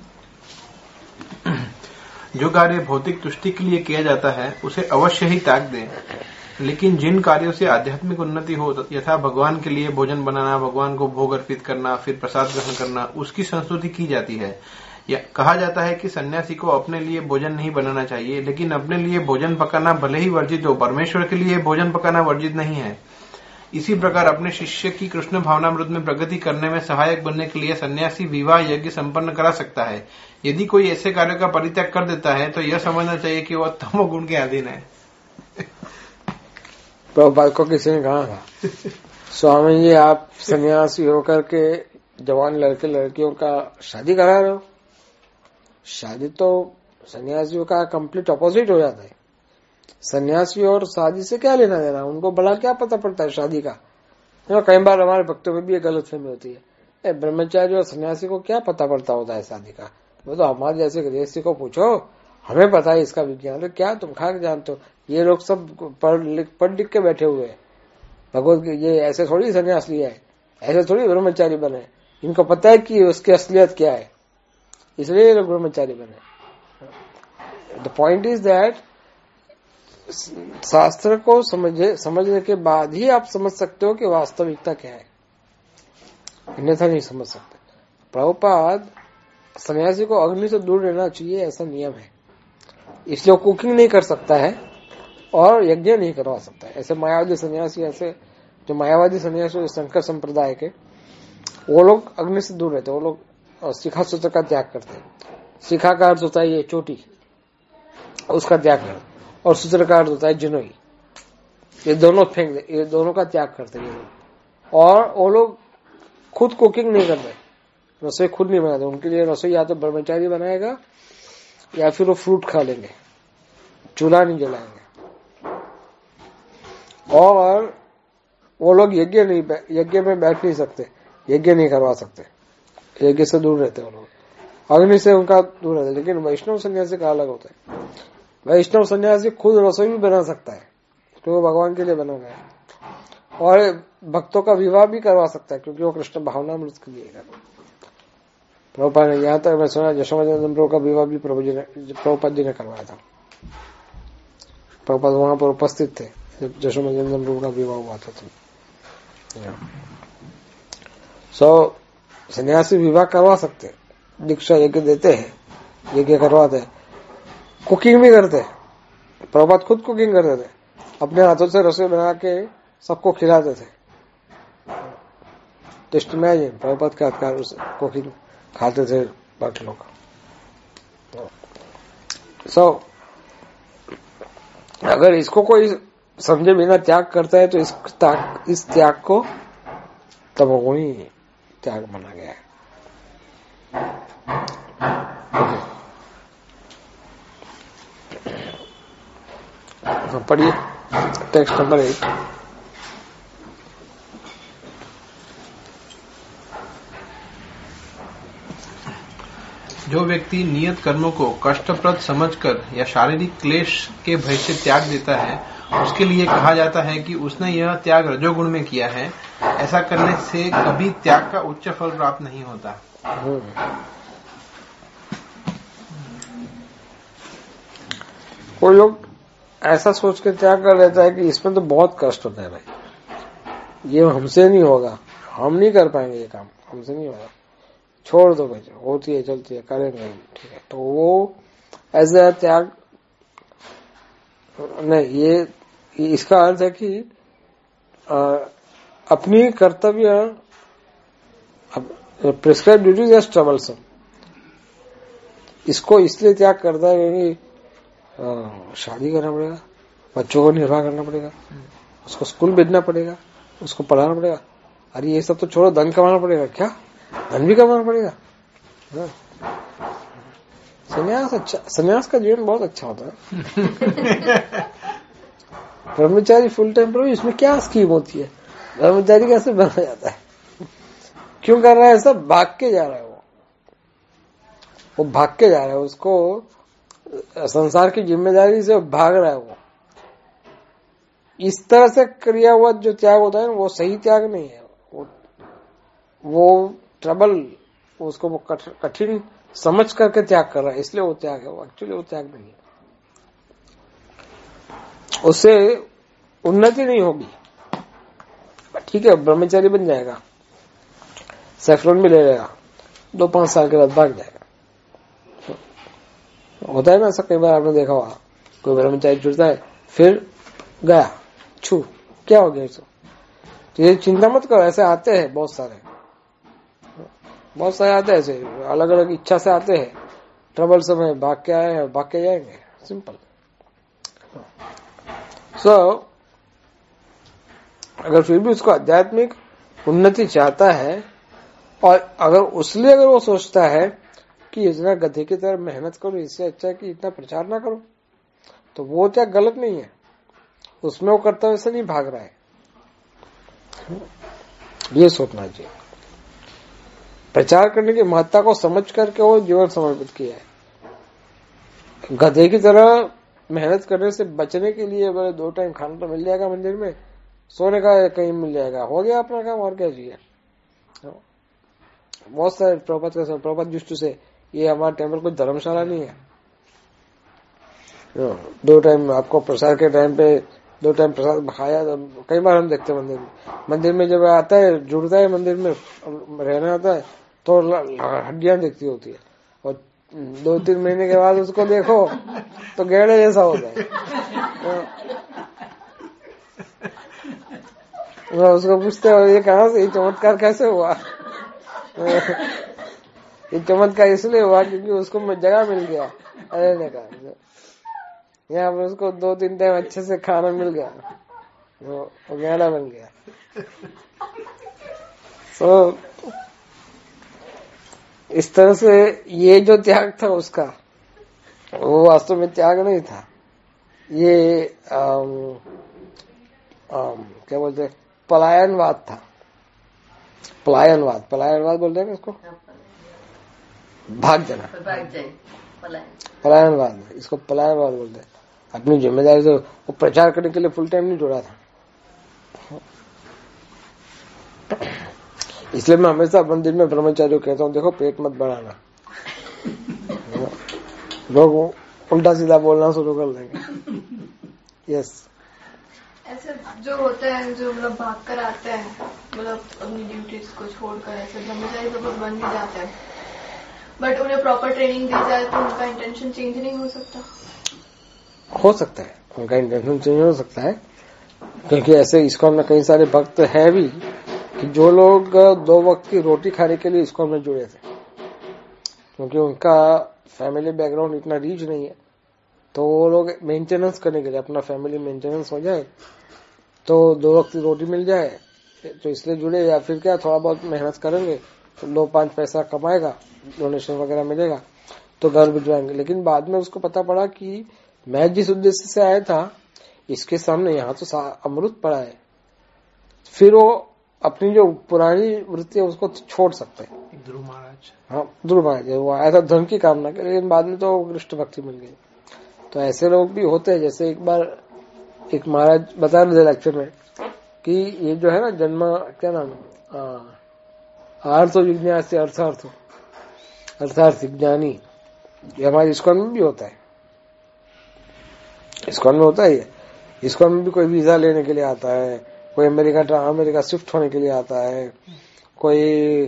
जो कार्य भौतिक तुष्टि के लिए किया जाता है उसे अवश्य ही त्याग दें, लेकिन जिन कार्यों से आध्यात्मिक उन्नति हो, यथा भगवान के लिए भोजन बनाना, भगवान को भोग अर्पित करना, फिर प्रसाद ग्रहण करना, उसकी संस्तुति की जाती है। या कहा जाता है कि सन्यासी को अपने लिए भोजन नहीं बनाना चाहिए, लेकिन अपने लिए भोजन पकाना भले ही वर्जित हो, परमेश्वर के लिए भोजन पकाना वर्जित नहीं है। इसी प्रकार अपने शिष्य की कृष्ण भावनामृत में प्रगति करने में सहायक बनने के लिए सन्यासी विवाह यज्ञ संपन्न करा सकता है। यदि कोई ऐसे कार्यों का परित्याग कर देता है तो यह समझना चाहिए कि वह तमोगुण के अधीन है। प्रभुपाद को किसी ने कहा था, स्वामी जी आप सन्यासी होकर के जवान लड़के लड़कियों का शादी करा रहे हो। शादी तो सन्यासियों का कंप्लीट ऑपोजिट हो जाता है। सन्यासी और शादी से क्या लेना देना, उनको भला क्या पता पड़ता है शादी का। कई बार हमारे भक्तों में भी ये गलतफहमी होती है, ब्रह्मचारी और सन्यासी को क्या पता पड़ता होता है शादी का। वो तो हमारे जैसे गृहस्थी को पूछो, हमें पता है इसका विज्ञान। तो क्या तुम खा के जानते हो? ये लोग सब पढ़ लिख पढ़ लिख के बैठे हुए हैं। भगवत ये ऐसे थोड़ी सन्यास लिया है, ऐसे थोड़ी ब्रह्मचारी बने। इनको पता है कि उसकी असलियत क्या है, इसलिए ये लोग ब्रह्मचारी बने। द पॉइंट इज दैट शास्त्र को समझे समझने के बाद ही आप समझ सकते हो कि वास्तविकता क्या है, अन्यथा नहीं समझ सकते। प्रभुपाद सन्यासी को अग्नि से दूर रहना चाहिए ऐसा नियम है, इसलिए वो कुकिंग नहीं कर सकता है और यज्ञ नहीं करवा सकता है। ऐसे मायावादी सन्यासी, ऐसे जो मायावादी सन्यासी शंकर संप्रदाय के, वो लोग अग्नि से दूर रहते, वो लोग शिखा सूत्र का त्याग करते हैं। शिखा का अर्थ होता है ये चोटी, उसका त्याग करते, और सूत्र का अर्थ होता है जिनोई, ये दोनों फेंक दे, ये दोनों का त्याग करते ये लोग। और वो लोग खुद कुकिंग नहीं करते, रसोई खुद नहीं बनाते, उनके लिए रसोई या तो ब्रह्मचारी बनाएगा या फिर वो फ्रूट खा लेंगे, चूल्हा नहीं जलाएंगे। और वो लोग यज्ञ नहीं यज्ञ में बैठ नहीं सकते, यज्ञ नहीं करवा सकते, यज्ञ से दूर रहते वो लोग, अग्नि से उनका दूर रहते। लेकिन वैष्णव सन्यासी का अलग होता है। वैष्णव सन्यासी खुद रसोई भी बना सकता है, क्योंकि वो भगवान के लिए बना गया है, और भक्तों का विवाह भी करवा सकता है, क्योंकि वो कृष्ण भावनामृत के लिए। प्रभुपाद ने, यहाँ तक मैं सुना यशोमती प्रभु का विवाह भी प्रभु जी ने प्रभुपाद जी ने करवाया था। प्रभुपाद वहां पर उपस्थित थे जब यशोमती प्रभु का विवाह हुआ था। सो सन्यासी विवाह करवा सकते, दीक्षा यज्ञ देते हैं, यज्ञ करवाते हैं, कुकिंग भी करते हैं। प्रभुपाद खुद कुकिंग करते थे, अपने हाथों से रसोई बना के सबको खिलाते थे। टेस्ट इमेजिन, प्रभुपाद के हाथ से कुकिंग खाते थे बाकी लोग। सो so, अगर इसको कोई समझे बिना त्याग करता है तो इस त्याग, इस त्याग को तमोगुणी त्याग माना गया है। तो पढ़िए टेक्स्ट नंबर एक। जो व्यक्ति नियत कर्मों को कष्टप्रद समझकर या शारीरिक क्लेश के भय से त्याग देता है, उसके लिए कहा जाता है कि उसने यह त्याग रजोगुण में किया है। ऐसा करने से कभी त्याग का उच्च फल प्राप्त नहीं होता। कोई लोग ऐसा सोच के त्याग कर लेता है कि इसमें तो बहुत कष्ट होता है भाई, ये हमसे नहीं होगा, हम नहीं कर पाएंगे ये काम, हमसे नहीं होगा, छोड़ दो भाई, होती है चलती है करेंगे, ठीक है। तो वो ऐसा त्याग नहीं, ये इसका अर्थ है कि आ, अपनी कर्तव्य प्रिस्क्राइब ड्यूटीज एज ट्रबलसम, इसको इसलिए त्याग करता है क्योंकि शादी करना पड़ेगा, बच्चों को निर्वाह करना पड़ेगा, उसको स्कूल भेजना पड़ेगा, उसको पढ़ाना पड़ेगा। अरे ये सब तो छोड़ो, धन कमाना पड़ेगा, क्या धन भी कमाना पड़ेगा। संन्यास अच्छा, संन्यास का जीवन बहुत अच्छा होता है। ब्रह्मचारी फुल टाइम प्रभु, इसमें क्या स्कीम होती है, ब्रह्मचारी कैसे बना जाता है, क्यों कर रहा है ऐसा, भाग के जा रहा है वो वो भाग के जा रहा है, उसको संसार की जिम्मेदारी से भाग रहा है वो। इस तरह से क्रिया हुआ जो त्याग होता है वो सही त्याग नहीं है, वो वो ट्रबल, उसको वो कठिन समझ करके त्याग कर रहा है, इसलिए वो त्याग है, वो एक्चुअली वो त्याग नहीं है। उससे उन्नति नहीं होगी। ठीक है, ब्रह्मचारी बन जाएगा, सैफरन भी ले लेगा, दो पांच साल के बाद भाग जाएगा। होता है ना ऐसा, कई बार आपने देखा होगा, कोई ब्रह्मचारी जुड़ता है फिर गया, छू क्या हो गया इसको, तो ये चिंता मत करो, ऐसे आते हैं बहुत सारे, बहुत सारे आते हैं ऐसे, अलग अलग इच्छा से आते हैं, ट्रबल समय भाग के आए हैं, भाग के जाएंगे, सिंपल। सो so, अगर फिर भी उसको आध्यात्मिक उन्नति चाहता है, और अगर उसलिए अगर वो सोचता है कि इतना गधे की तरह मेहनत करो, इससे अच्छा है कि इतना प्रचार ना करो, तो वो क्या गलत नहीं है, उसमें वो कर्तव्य से नहीं भाग रहा है, ये सोचना चाहिए। प्रचार करने की महत्ता को समझ करके वो जीवन समर्पित किया है। गधे की तरह मेहनत करने से बचने के लिए बोले दो टाइम खाना तो मिल जाएगा मंदिर में, सोने का कहीं मिल जाएगा, हो गया अपना काम, और क्या चाहिए। बहुत सारे प्रभुपाद का प्रभुपाद दृष्टि से ये हमारा टेम्पल कोई धर्मशाला नहीं है, दो टाइम आपको प्रसाद के टाइम पे दो टाइम प्रसाद खाया। तो कई बार हम देखते हैं मंदिर में मंदिर में जब आता है जुड़ता है मंदिर में रहना आता है तो हड्डियां दिखती होती है, और दो तीन महीने के बाद उसको देखो तो गेड़े जैसा होता है। उसको पूछते हो ये कहाँ से, ये चमत्कार कैसे हुआ? ये चमत्कार इसलिए हुआ क्योंकि उसको जगह मिल गया रहने का, यहाँ पर उसको दो तीन टाइम अच्छे से खाना मिल गया, वो गहरा बन गया। तो so, इस तरह से ये जो त्याग था उसका, वो वास्तव में त्याग नहीं था, ये आम, आम, क्या बोलते पलायनवाद था। पलायनवाद पलायनवाद बोलते हैं इसको, भाग जाना, पलायनवाद, इसको पलायनवाद बोलते हैं। अपनी जिम्मेदारी से वो प्रचार करने के लिए फुल टाइम नहीं जुड़ा था। इसलिए मैं हमेशा मंदिर में ब्रह्मचारियों कहता हूँ, देखो पेट मत बढ़ाना, लोग उल्टा सीधा बोलना शुरू कर देंगे। यस, ऐसे जो होते हैं जो मतलब भाग कर आते हैं, मतलब अपनी ड्यूटीज को छोड़कर ऐसे ब्रह्मचारी तो कुछ बन भी जाते हैं, बट उन्हें प्रॉपर ट्रेनिंग दी जाए तो उनका इंटेंशन चेंज नहीं हो सकता? हो सकता है, उनका इंटेंशन चेंज हो सकता है, क्योंकि ऐसे इस्कॉन में कई सारे भक्त है भी कि जो लोग दो वक्त की रोटी खाने के लिए इस्कॉन में जुड़े थे, क्योंकि उनका फैमिली बैकग्राउंड इतना रीच नहीं है, तो वो लोग मेंटेनेंस करने के लिए, अपना फैमिली मेंटेनेंस हो जाए तो दो वक्त की रोटी मिल जाए तो इसलिए जुड़े, या फिर क्या थोड़ा बहुत मेहनत करेंगे तो दो पांच पैसा कमाएगा, डोनेशन वगैरह मिलेगा तो घर भिजवाएंगे। लेकिन बाद में उसको पता पड़ा कि मैं जिस उद्देश्य से आया था इसके सामने यहाँ तो अमृत पड़ा है, फिर वो अपनी जो पुरानी वृत्ति है उसको छोड़ सकते हैं। ध्रुव महाराज, हाँ ध्रुव महाराज, वो आया था धन की कामना के, लेकिन बाद में तो कृष्ण भक्ति मिल गई। तो ऐसे लोग भी होते हैं। जैसे एक बार एक महाराज बता रहे थे लेक्चर में कि ये जो है ना जन्म, क्या नाम, आर्थ विज्ञान से अर्थार्थ अर्थार्थ ज्ञानी, ये हमारे इस्कॉन में भी होता है। इस्कॉन में होता है, इस्कॉन में भी कोई वीजा लेने के लिए आता है, कोई अमेरिका अमेरिका शिफ्ट होने के लिए आता है, कोई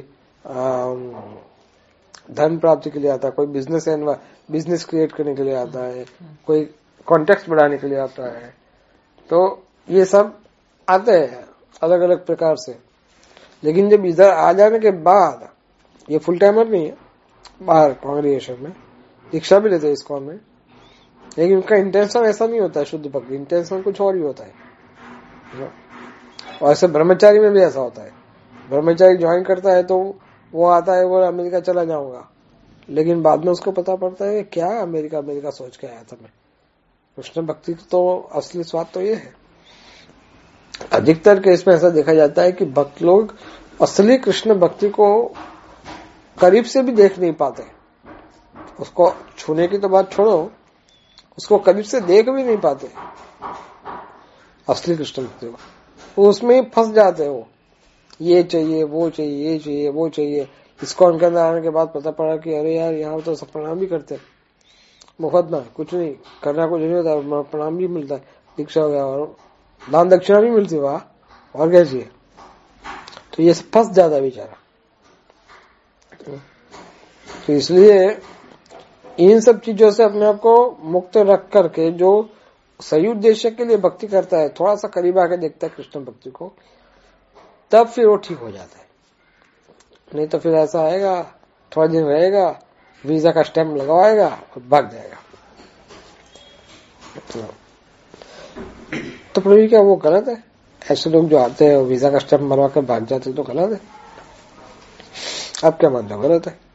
धन प्राप्ति के लिए आता है, कोई बिजनेस बिजनेस क्रिएट करने के लिए आता है, कोई कॉन्टेक्ट बढ़ाने के लिए आता है। तो ये सब आते हैं अलग अलग प्रकार से। लेकिन जब इधर आ जाने के बाद, ये फुल टाइमर नहीं है, बाहर कांग्रेगेशन में दीक्षा भी लेते हैं इस्कॉन में, लेकिन उनका इंटेंशन ऐसा नहीं होता है शुद्ध भक्ति, इंटेंशन कुछ और ही होता है। और ऐसे ब्रह्मचारी में भी ऐसा होता है, ब्रह्मचारी ज्वाइन करता है तो वो आता है, वो अमेरिका चला जाऊंगा, लेकिन बाद में उसको पता पड़ता है क्या अमेरिका अमेरिका सोच के आया था मैं। कृष्ण भक्ति तो असली स्वाद तो ये है। अधिकतर केस में ऐसा देखा जाता है कि भक्त लोग असली कृष्ण भक्ति को करीब से भी देख नहीं पाते, उसको छूने की तो बात छोड़ो, उसको करीब से देख भी नहीं पाते असली कृष्ण भक्ति को, वो उसमें ही फंस जाते हैं। वो ये चाहिए वो चाहिए ये चाहिए वो चाहिए। इस्कॉन के अंदर आने के बाद पता पड़ा कि अरे यार यहाँ तो सब प्रणाम भी करते हैं, मुफ्त ना, कुछ नहीं करना, कुछ नहीं होता, प्रणाम भी मिलता है, दीक्षा हो गया और दान दक्षिणा भी मिलती है, वाह और क्या चाहिए। तो ये फंस जाता है बेचारा। तो इसलिए इन सब चीजों से अपने आप को मुक्त रख करके जो सही उद्देश्य के लिए भक्ति करता है, थोड़ा सा करीब आके देखता है कृष्ण भक्ति को, तब फिर वो ठीक हो जाता है। नहीं तो फिर ऐसा आएगा, थोड़ा दिन रहेगा, वीजा का स्टैम्प लगवाएगा और भाग जाएगा। तो प्रभु क्या वो गलत है? ऐसे लोग जो आते हैं वीजा का स्टैम्प मरवा कर भाग जाते तो गलत है? आप क्या मानते हो गलत है?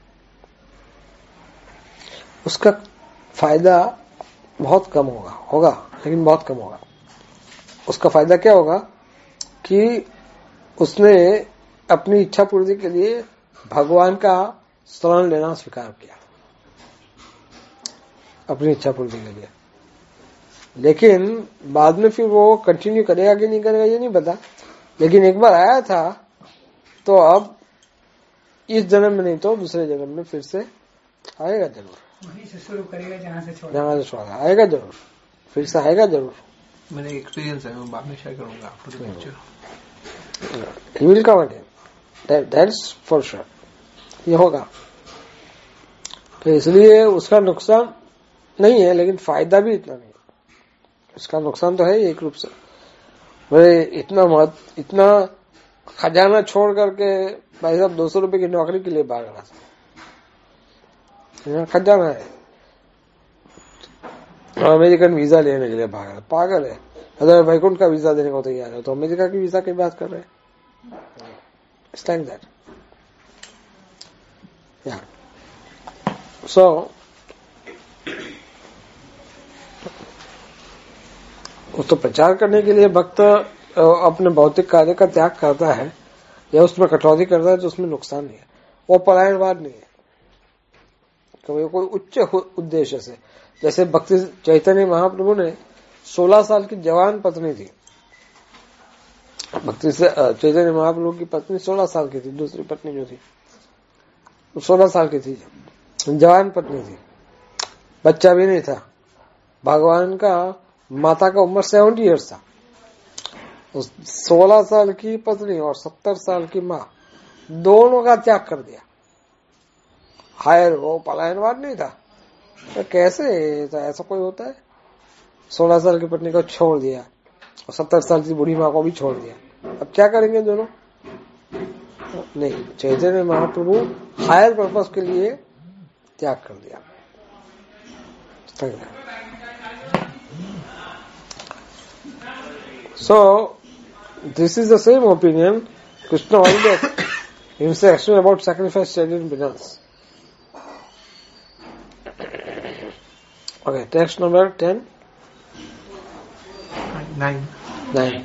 उसका फायदा बहुत कम होगा होगा लेकिन बहुत कम होगा। उसका फायदा क्या होगा कि उसने अपनी इच्छा पूर्ति के लिए भगवान का शरण लेना स्वीकार किया, अपनी इच्छा पूर्ति के लिए। लेकिन बाद में फिर वो कंटिन्यू करेगा कि नहीं करेगा ये नहीं पता, लेकिन एक बार आया था तो अब इस जन्म में नहीं तो दूसरे जन्म में फिर से आएगा जरूर। वहीं से शुरू करेगा जहाँ से छोड़ा जहाँ से छोड़ा आएगा जरूर, फिर से आएगा जरूर। मैंने एक्सपीरियंस है, मैं बाद में शेयर करूंगा आपको picture. He will come again. That, that's for sure. ये होगा। तो इसलिए उसका नुकसान नहीं है, लेकिन फायदा भी इतना नहीं है। उसका नुकसान तो है एक रूप से, भाई इतना मत इतना खजाना छोड़ करके भाई साहब दो सौ रुपए की नौकरी के लिए भाग रहा था, खजाना है, अमेरिकन वीजा लेने के लिए भाग रहा, पागल है। अगर वैकुंठ का वीजा देने को तैयार है तो अमेरिका की वीजा की बात कर रहे हैं। It's like that. Yeah. So, वो तो प्रचार करने के लिए भक्त अपने भौतिक कार्य का त्याग करता है या उसमें कटौती करता है तो उसमें नुकसान नहीं है, वो पलायनवाद नहीं है। कभी कोई उच्च उद्देश्य से, जैसे भक्ति चैतन्य महाप्रभु ने सोलह साल की जवान पत्नी थी, भक्ति से चैतन्य महाप्रभु की पत्नी सोलह साल की थी, दूसरी पत्नी जो थी सोलह साल की थी, जवान पत्नी थी, बच्चा भी नहीं था। भगवान का माता का उम्र सेवेंटी इयर्स था, सोलह साल की पत्नी और सत्तर साल की माँ दोनों का त्याग कर दिया। हायर वो पलायनवाद नहीं था, तो कैसे तो ऐसा कोई होता है? सोलह साल की पत्नी को छोड़ दिया और सत्तर साल की बूढ़ी माँ को भी छोड़ दिया, अब क्या करेंगे दोनों? नहीं, चैतन्य महाप्रभु हायर पर्पस के लिए त्याग कर दिया। So, this is the same opinion Krishna already himself explained about sacrifice children binance. Okay, text number ten. Nine. Nine.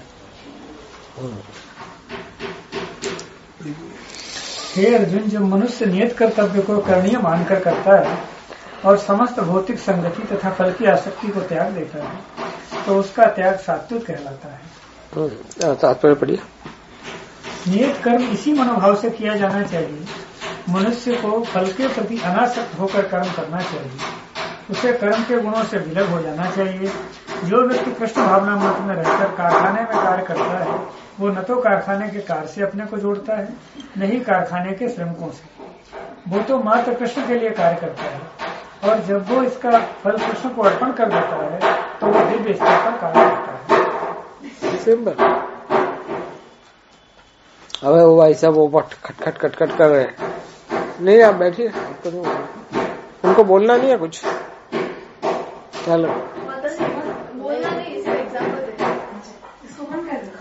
हे अर्जुन, जब मनुष्य नियत कर्तव्य को करणीय मानकर करता है और समस्त भौतिक संगति तथा फल की आसक्ति को त्याग देता है तो उसका त्याग सात्विक कहलाता है। तात्पर्य पढ़िए। नियत कर्म इसी मनोभाव से किया जाना चाहिए। मनुष्य को फल के प्रति अनासक्त होकर कर्म करना चाहिए। उसे कर्म के गुणों से विलग हो जाना चाहिए। जो व्यक्ति कृष्ण भावना मत में रहकर कारखाने में कार्य करता है वो न तो कारखाने के कार्य से अपने को जोड़ता है न ही कारखाने के श्रमिकों से, वो तो मात्र कृष्ण के लिए कार्य करता है और जब वो इसका फल कृष्ण को अर्पण कर देता है तो वो दिव्य स्तर पर कार्य करता है। सिंपल। अब वो भाई साहब वो खटखट खटखट कर रहे हैं, नहीं आप बैठिए, आपको नहीं उनको बोलना नहीं है कुछ, क्या लग बोलना नहीं, इसका एग्जाम्पल दे इसको बंद कर दो।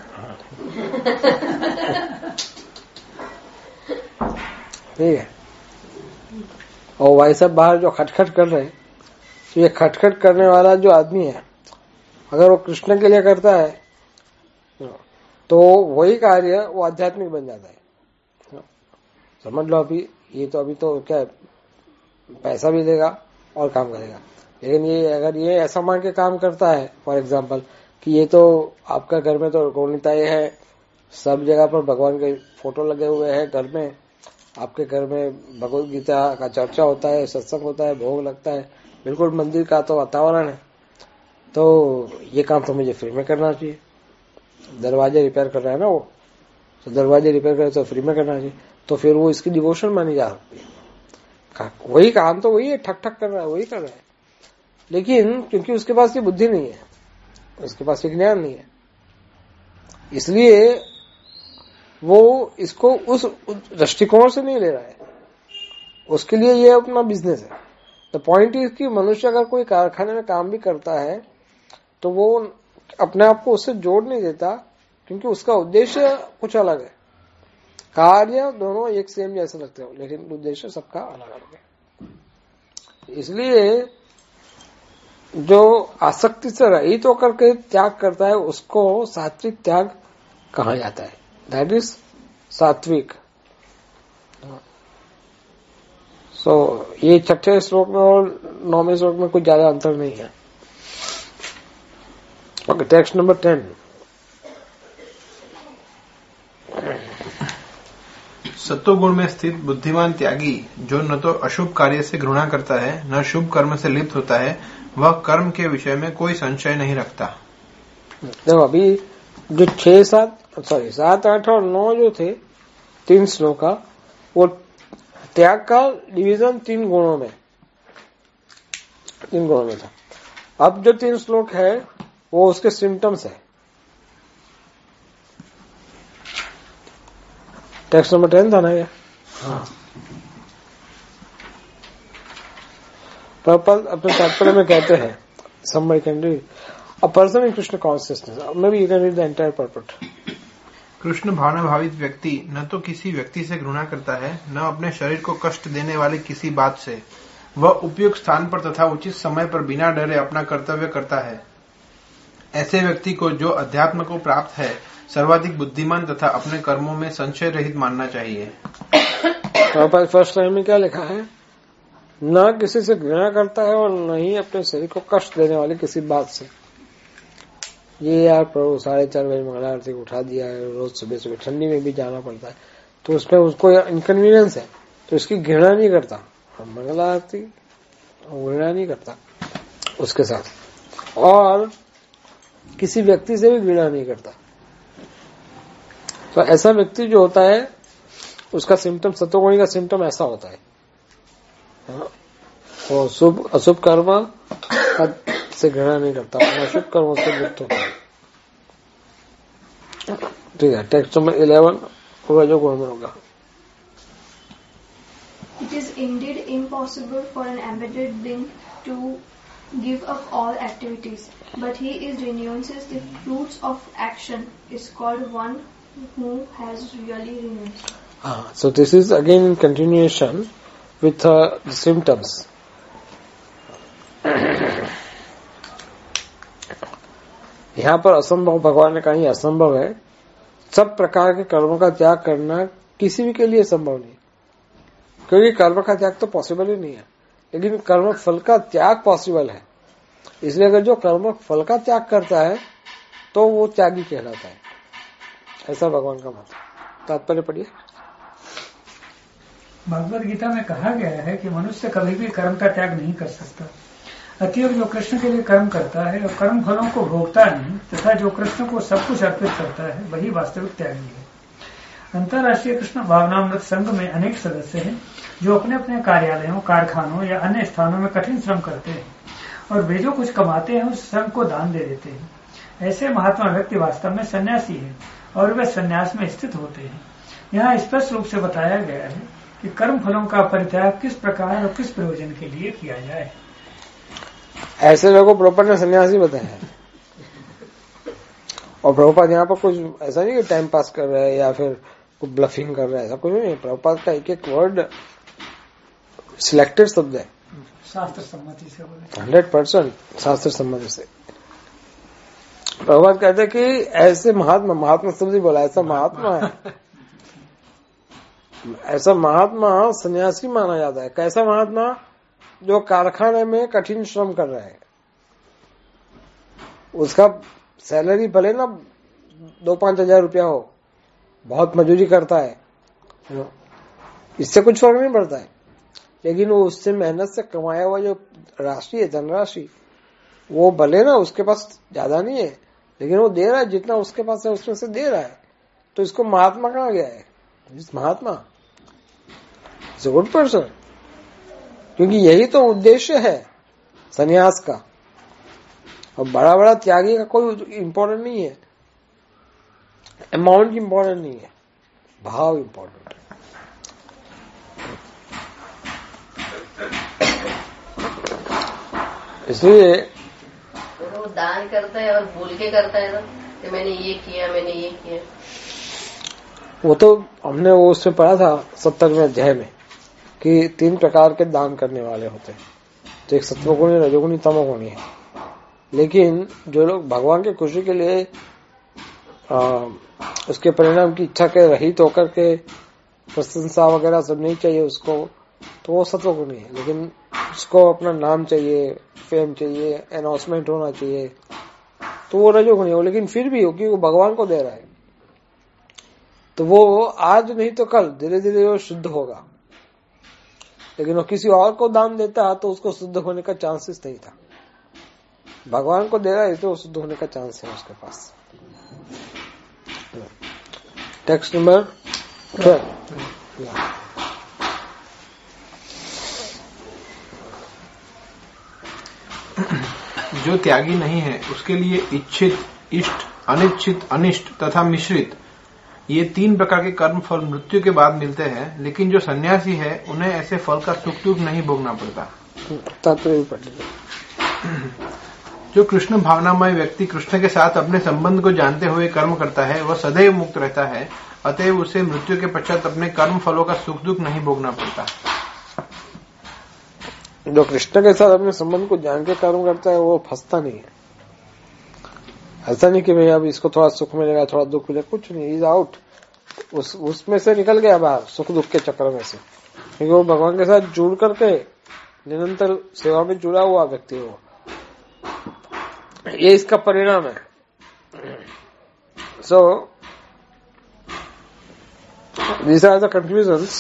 ठीक है। और भाई साहब बाहर जो खटखट कर रहे हैं, तो ये खटखट करने वाला जो आदमी है अगर वो कृष्ण के लिए करता है तो वही कार्य वो आध्यात्मिक बन जाता है। समझ लो, अभी ये तो अभी तो क्या है, पैसा भी देगा और काम करेगा, लेकिन ये अगर ये ऐसा मान के काम करता है फॉर एग्जांपल कि ये तो आपका घर में तो गौणिताएं है, सब जगह पर भगवान के फोटो लगे हुए हैं, घर में आपके घर में भगवत गीता का चर्चा होता है, सत्संग होता है, भोग लगता है, बिल्कुल मंदिर का तो वातावरण है, तो ये काम तो मुझे फ्री में करना चाहिए। दरवाजे रिपेयर कर रहा है ना वो, तो दरवाजे रिपेयर करे तो फ्री में करना चाहिए, तो फिर वो इसकी डिवोशन मानी जा सकती है। वही काम तो वही है, ठक ठक कर रहा है, वही कर रहा है, लेकिन क्योंकि उसके पास ये बुद्धि नहीं है, उसके पास ये ज्ञान नहीं है, इसलिए वो इसको उस दृष्टिकोण से नहीं ले रहा है, उसके लिए ये अपना बिजनेस है। द पॉइंट इज कि मनुष्य अगर कोई कारखाने में काम भी करता है तो वो अपने आप को उससे जोड़ नहीं देता, क्योंकि उसका उद्देश्य कुछ अलग है। कार्य दोनों एक सेम जैसे लगते हो, लेकिन उद्देश्य सबका अलग अलग है। इसलिए जो आसक्ति से रहित होकर के त्याग करता है उसको सात्विक त्याग कहा जाता है, दैट इज सात्विक। सो so, ये छठे श्लोक में और नौवें श्लोक में कुछ ज्यादा अंतर नहीं है। Okay, text number ten. सत्वगुण में स्थित बुद्धिमान त्यागी जो न तो अशुभ कार्य से घृणा करता है न शुभ कर्म से लिप्त होता है, वह कर्म के विषय में कोई संशय नहीं रखता। देखो अभी जो छह सात सॉरी सात आठ और नौ जो थे तीन श्लोक का, वो त्याग का डिवीजन तीन गुणों में तीन गुणों में था। अब जो तीन श्लोक है वो उसके सिम्टम्स है। टेक्स्ट नंबर टेन था ना ये? हाँ। प्रभुपाद अपने तात्पर्य में कहते हैं, somebody can read, a person in Krishna consciousness, maybe you can read the entire purport. Krishna भावना भावित व्यक्ति न तो किसी व्यक्ति से घृणा करता है न अपने शरीर को कष्ट देने वाली किसी बात से। वह उपयुक्त स्थान पर तथा उचित समय पर बिना डरे अपना कर्तव्य करता है। ऐसे व्यक्ति को जो अध्यात्म को प्राप्त है सर्वाधिक बुद्धिमान तथा अपने कर्मों में संशय रहित मानना चाहिए। फर्स्ट लाइन में क्या लिखा है? न किसी से घृणा करता है और न ही अपने शरीर को कष्ट देने वाली किसी बात से। ये यार प्रभु साढ़े चार बजे मंगला आरती उठा दिया है, रोज सुबह सुबह ठंडी में भी जाना पड़ता है, तो उसमें उसको इनकन्वीनियंस है तो इसकी घृणा नहीं करता। मंगला आरती घृणा नहीं करता उसके साथ, और किसी व्यक्ति से भी घृणा नहीं करता। तो ऐसा व्यक्ति जो होता है उसका सिम्टम, सत्वगुणी का सिम्टम ऐसा होता है। वो शुभ अशुभ कर्म से घृणा नहीं करता, अशुभ कर्म से मुक्त होता है। ठीक है, टेक्स्ट नंबर इलेवन होगा जो गुण में होगा। It is indeed impossible for an embedded being to give up all activities, but he is renounces the fruits of action is called one who has really renounced. Ah, so this is again in continuation with uh, the symptoms. यहाँ पर असंभव, भगवान ने कहा यह असंभव है। सब प्रकार के कर्मों का त्याग करना किसी भी के लिए संभव नहीं, क्योंकि कर्म का त्याग तो पॉसिबल ही नहीं है, लेकिन कर्म फल का त्याग पॉसिबल है। इसलिए अगर जो कर्म फल का त्याग करता है तो वो त्यागी कहलाता है, ऐसा भगवान का मत। तात्पर्य पढ़िए। भगवद गीता में कहा गया है कि मनुष्य कभी भी कर्म का त्याग नहीं कर सकता। अतएव जो कृष्ण के लिए कर्म करता है और कर्म फलों को भोगता नहीं तथा जो कृष्ण को सब कुछ अर्पित करता है वही वास्तविक त्यागी है। अंतर्राष्ट्रीय कृष्ण भावनामृत संघ में अनेक सदस्य हैं जो अपने अपने कार्यालयों, कारखानों या अन्य स्थानों में कठिन श्रम करते हैं और वे जो कुछ कमाते हैं उस श्रम को दान दे देते हैं। ऐसे महात्मा व्यक्ति वास्तव में सन्यासी है और वे सन्यास में स्थित होते हैं। यहाँ स्पष्ट रूप से बताया गया है कि कर्म फलों का परित्याग किस प्रकार और किस प्रयोजन के लिए किया जाए। ऐसे लोगों को प्रभुपाद ने सन्यासी बताया है, और प्रभुपाद यहाँ पर कुछ ऐसा नहीं कि टाइम पास कर रहे हैं या फिर ब्लफिंग कर रहे हैं, ऐसा कुछ नहीं है। प्रभुपाद का एक एक वर्ड सिलेक्टेड शब्द है, शास्त्र सम्मति से बोले, हंड्रेड परसेंट शास्त्र सम्मति से। प्रभुपाद कहते कि ऐसे महात्मा, महात्मा शब्द ही बोला, ऐसा महात्मा है, ऐसा महात्मा सन्यासी माना जाता है। कैसा महात्मा? जो कारखाने में कठिन श्रम कर रहा है, उसका सैलरी भले ना दो पांच हजार रुपया हो, बहुत मजदूरी करता है, इससे कुछ फर्क नहीं पड़ता है, लेकिन वो उससे मेहनत से कमाया हुआ जो राशि है, धनराशि, वो भले ना उसके पास ज्यादा नहीं है, लेकिन वो दे रहा है जितना उसके पास है उसमें से दे रहा है। तो इसको महात्मा कहा गया है, इस mahatma is a good person, क्योंकि यही तो उद्देश्य है सन्यास का। और बड़ा बड़ा त्यागी का कोई इम्पोर्टेंट नहीं है, अमाउंट इम्पोर्टेंट नहीं है, भाव इम्पोर्टेंट है। इसलिए वो दान करता है और बोल के करता है ना कि मैंने ये किया, मैंने ये किया। वो तो हमने वो उसमें पढ़ा था सत्तरवें अध्याय में कि तीन प्रकार के दान करने वाले होते हैं, तो एक सत्वगुणी, रजोगुणी, तमोगुणी है। लेकिन जो लोग भगवान की खुशी के लिए आ, उसके परिणाम की इच्छा के रहित होकर के प्रशंसा वगैरह सब नहीं चाहिए उसको, तो वो सत्वगुणी है। लेकिन उसको अपना नाम चाहिए, फेम चाहिए, अनाउंसमेंट होना चाहिए, तो वो रजोगुणी हो। लेकिन फिर भी हो कि वो भगवान को दे रहा है, तो वो आज नहीं तो कल धीरे धीरे वो शुद्ध होगा, लेकिन वो किसी और को दान देता तो उसको शुद्ध होने का चांसेस नहीं था। भगवान को दे रहा है तो शुद्ध होने का चांस है उसके पास। टेक्स्ट नंबर जो त्यागी नहीं है उसके लिए इच्छित, इष्ट, अनिच्छित, अनिष्ट तथा मिश्रित ये तीन प्रकार के कर्म फल मृत्यु के बाद मिलते हैं, लेकिन जो सन्यासी है उन्हें ऐसे फल का सुख दुख नहीं भोगना पड़ता। जो कृष्ण भावनामय व्यक्ति कृष्ण के साथ अपने संबंध को जानते हुए कर्म करता है वह सदैव मुक्त रहता है, अतएव उसे मृत्यु के पश्चात अपने कर्म फलों का सुख दुख नहीं भोगना पड़ता। जो कृष्ण के साथ अपने संबंध को जान के कर्म करता है वो फंसता नहीं है। ऐसा नहीं कि भाई अब इसको थोड़ा सुख मिलेगा थोड़ा दुख मिलेगा, कुछ नहीं, इज आउट, उस उसमें से निकल गया बाहर सुख दुख के चक्कर में से, क्योंकि वो भगवान के साथ जुड़ करके निरंतर सेवा में जुड़ा हुआ व्यक्ति हो, ये इसका परिणाम है। So these are the conclusions.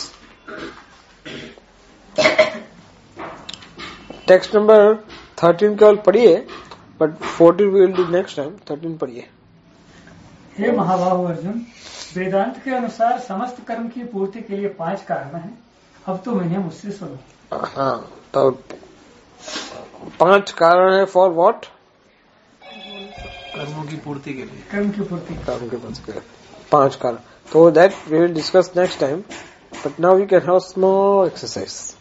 Text number thirteen केवल पढ़िए, but fourteen will do next time. Thirteen पढ़िए। हे महाबाहु अर्जुन, वेदांत के अनुसार समस्त कर्म की पूर्ति के लिए पांच कारण हैं। अब तो मैंने मुझसे सुनो। हाँ, तो पांच कारण है फॉर व्हाट? कर्मों की पूर्ति के लिए। कर्म की पूर्ति कर्म की पूर्ति के लिए पांच कारण। तो that we will discuss next time, but now we can have small exercise.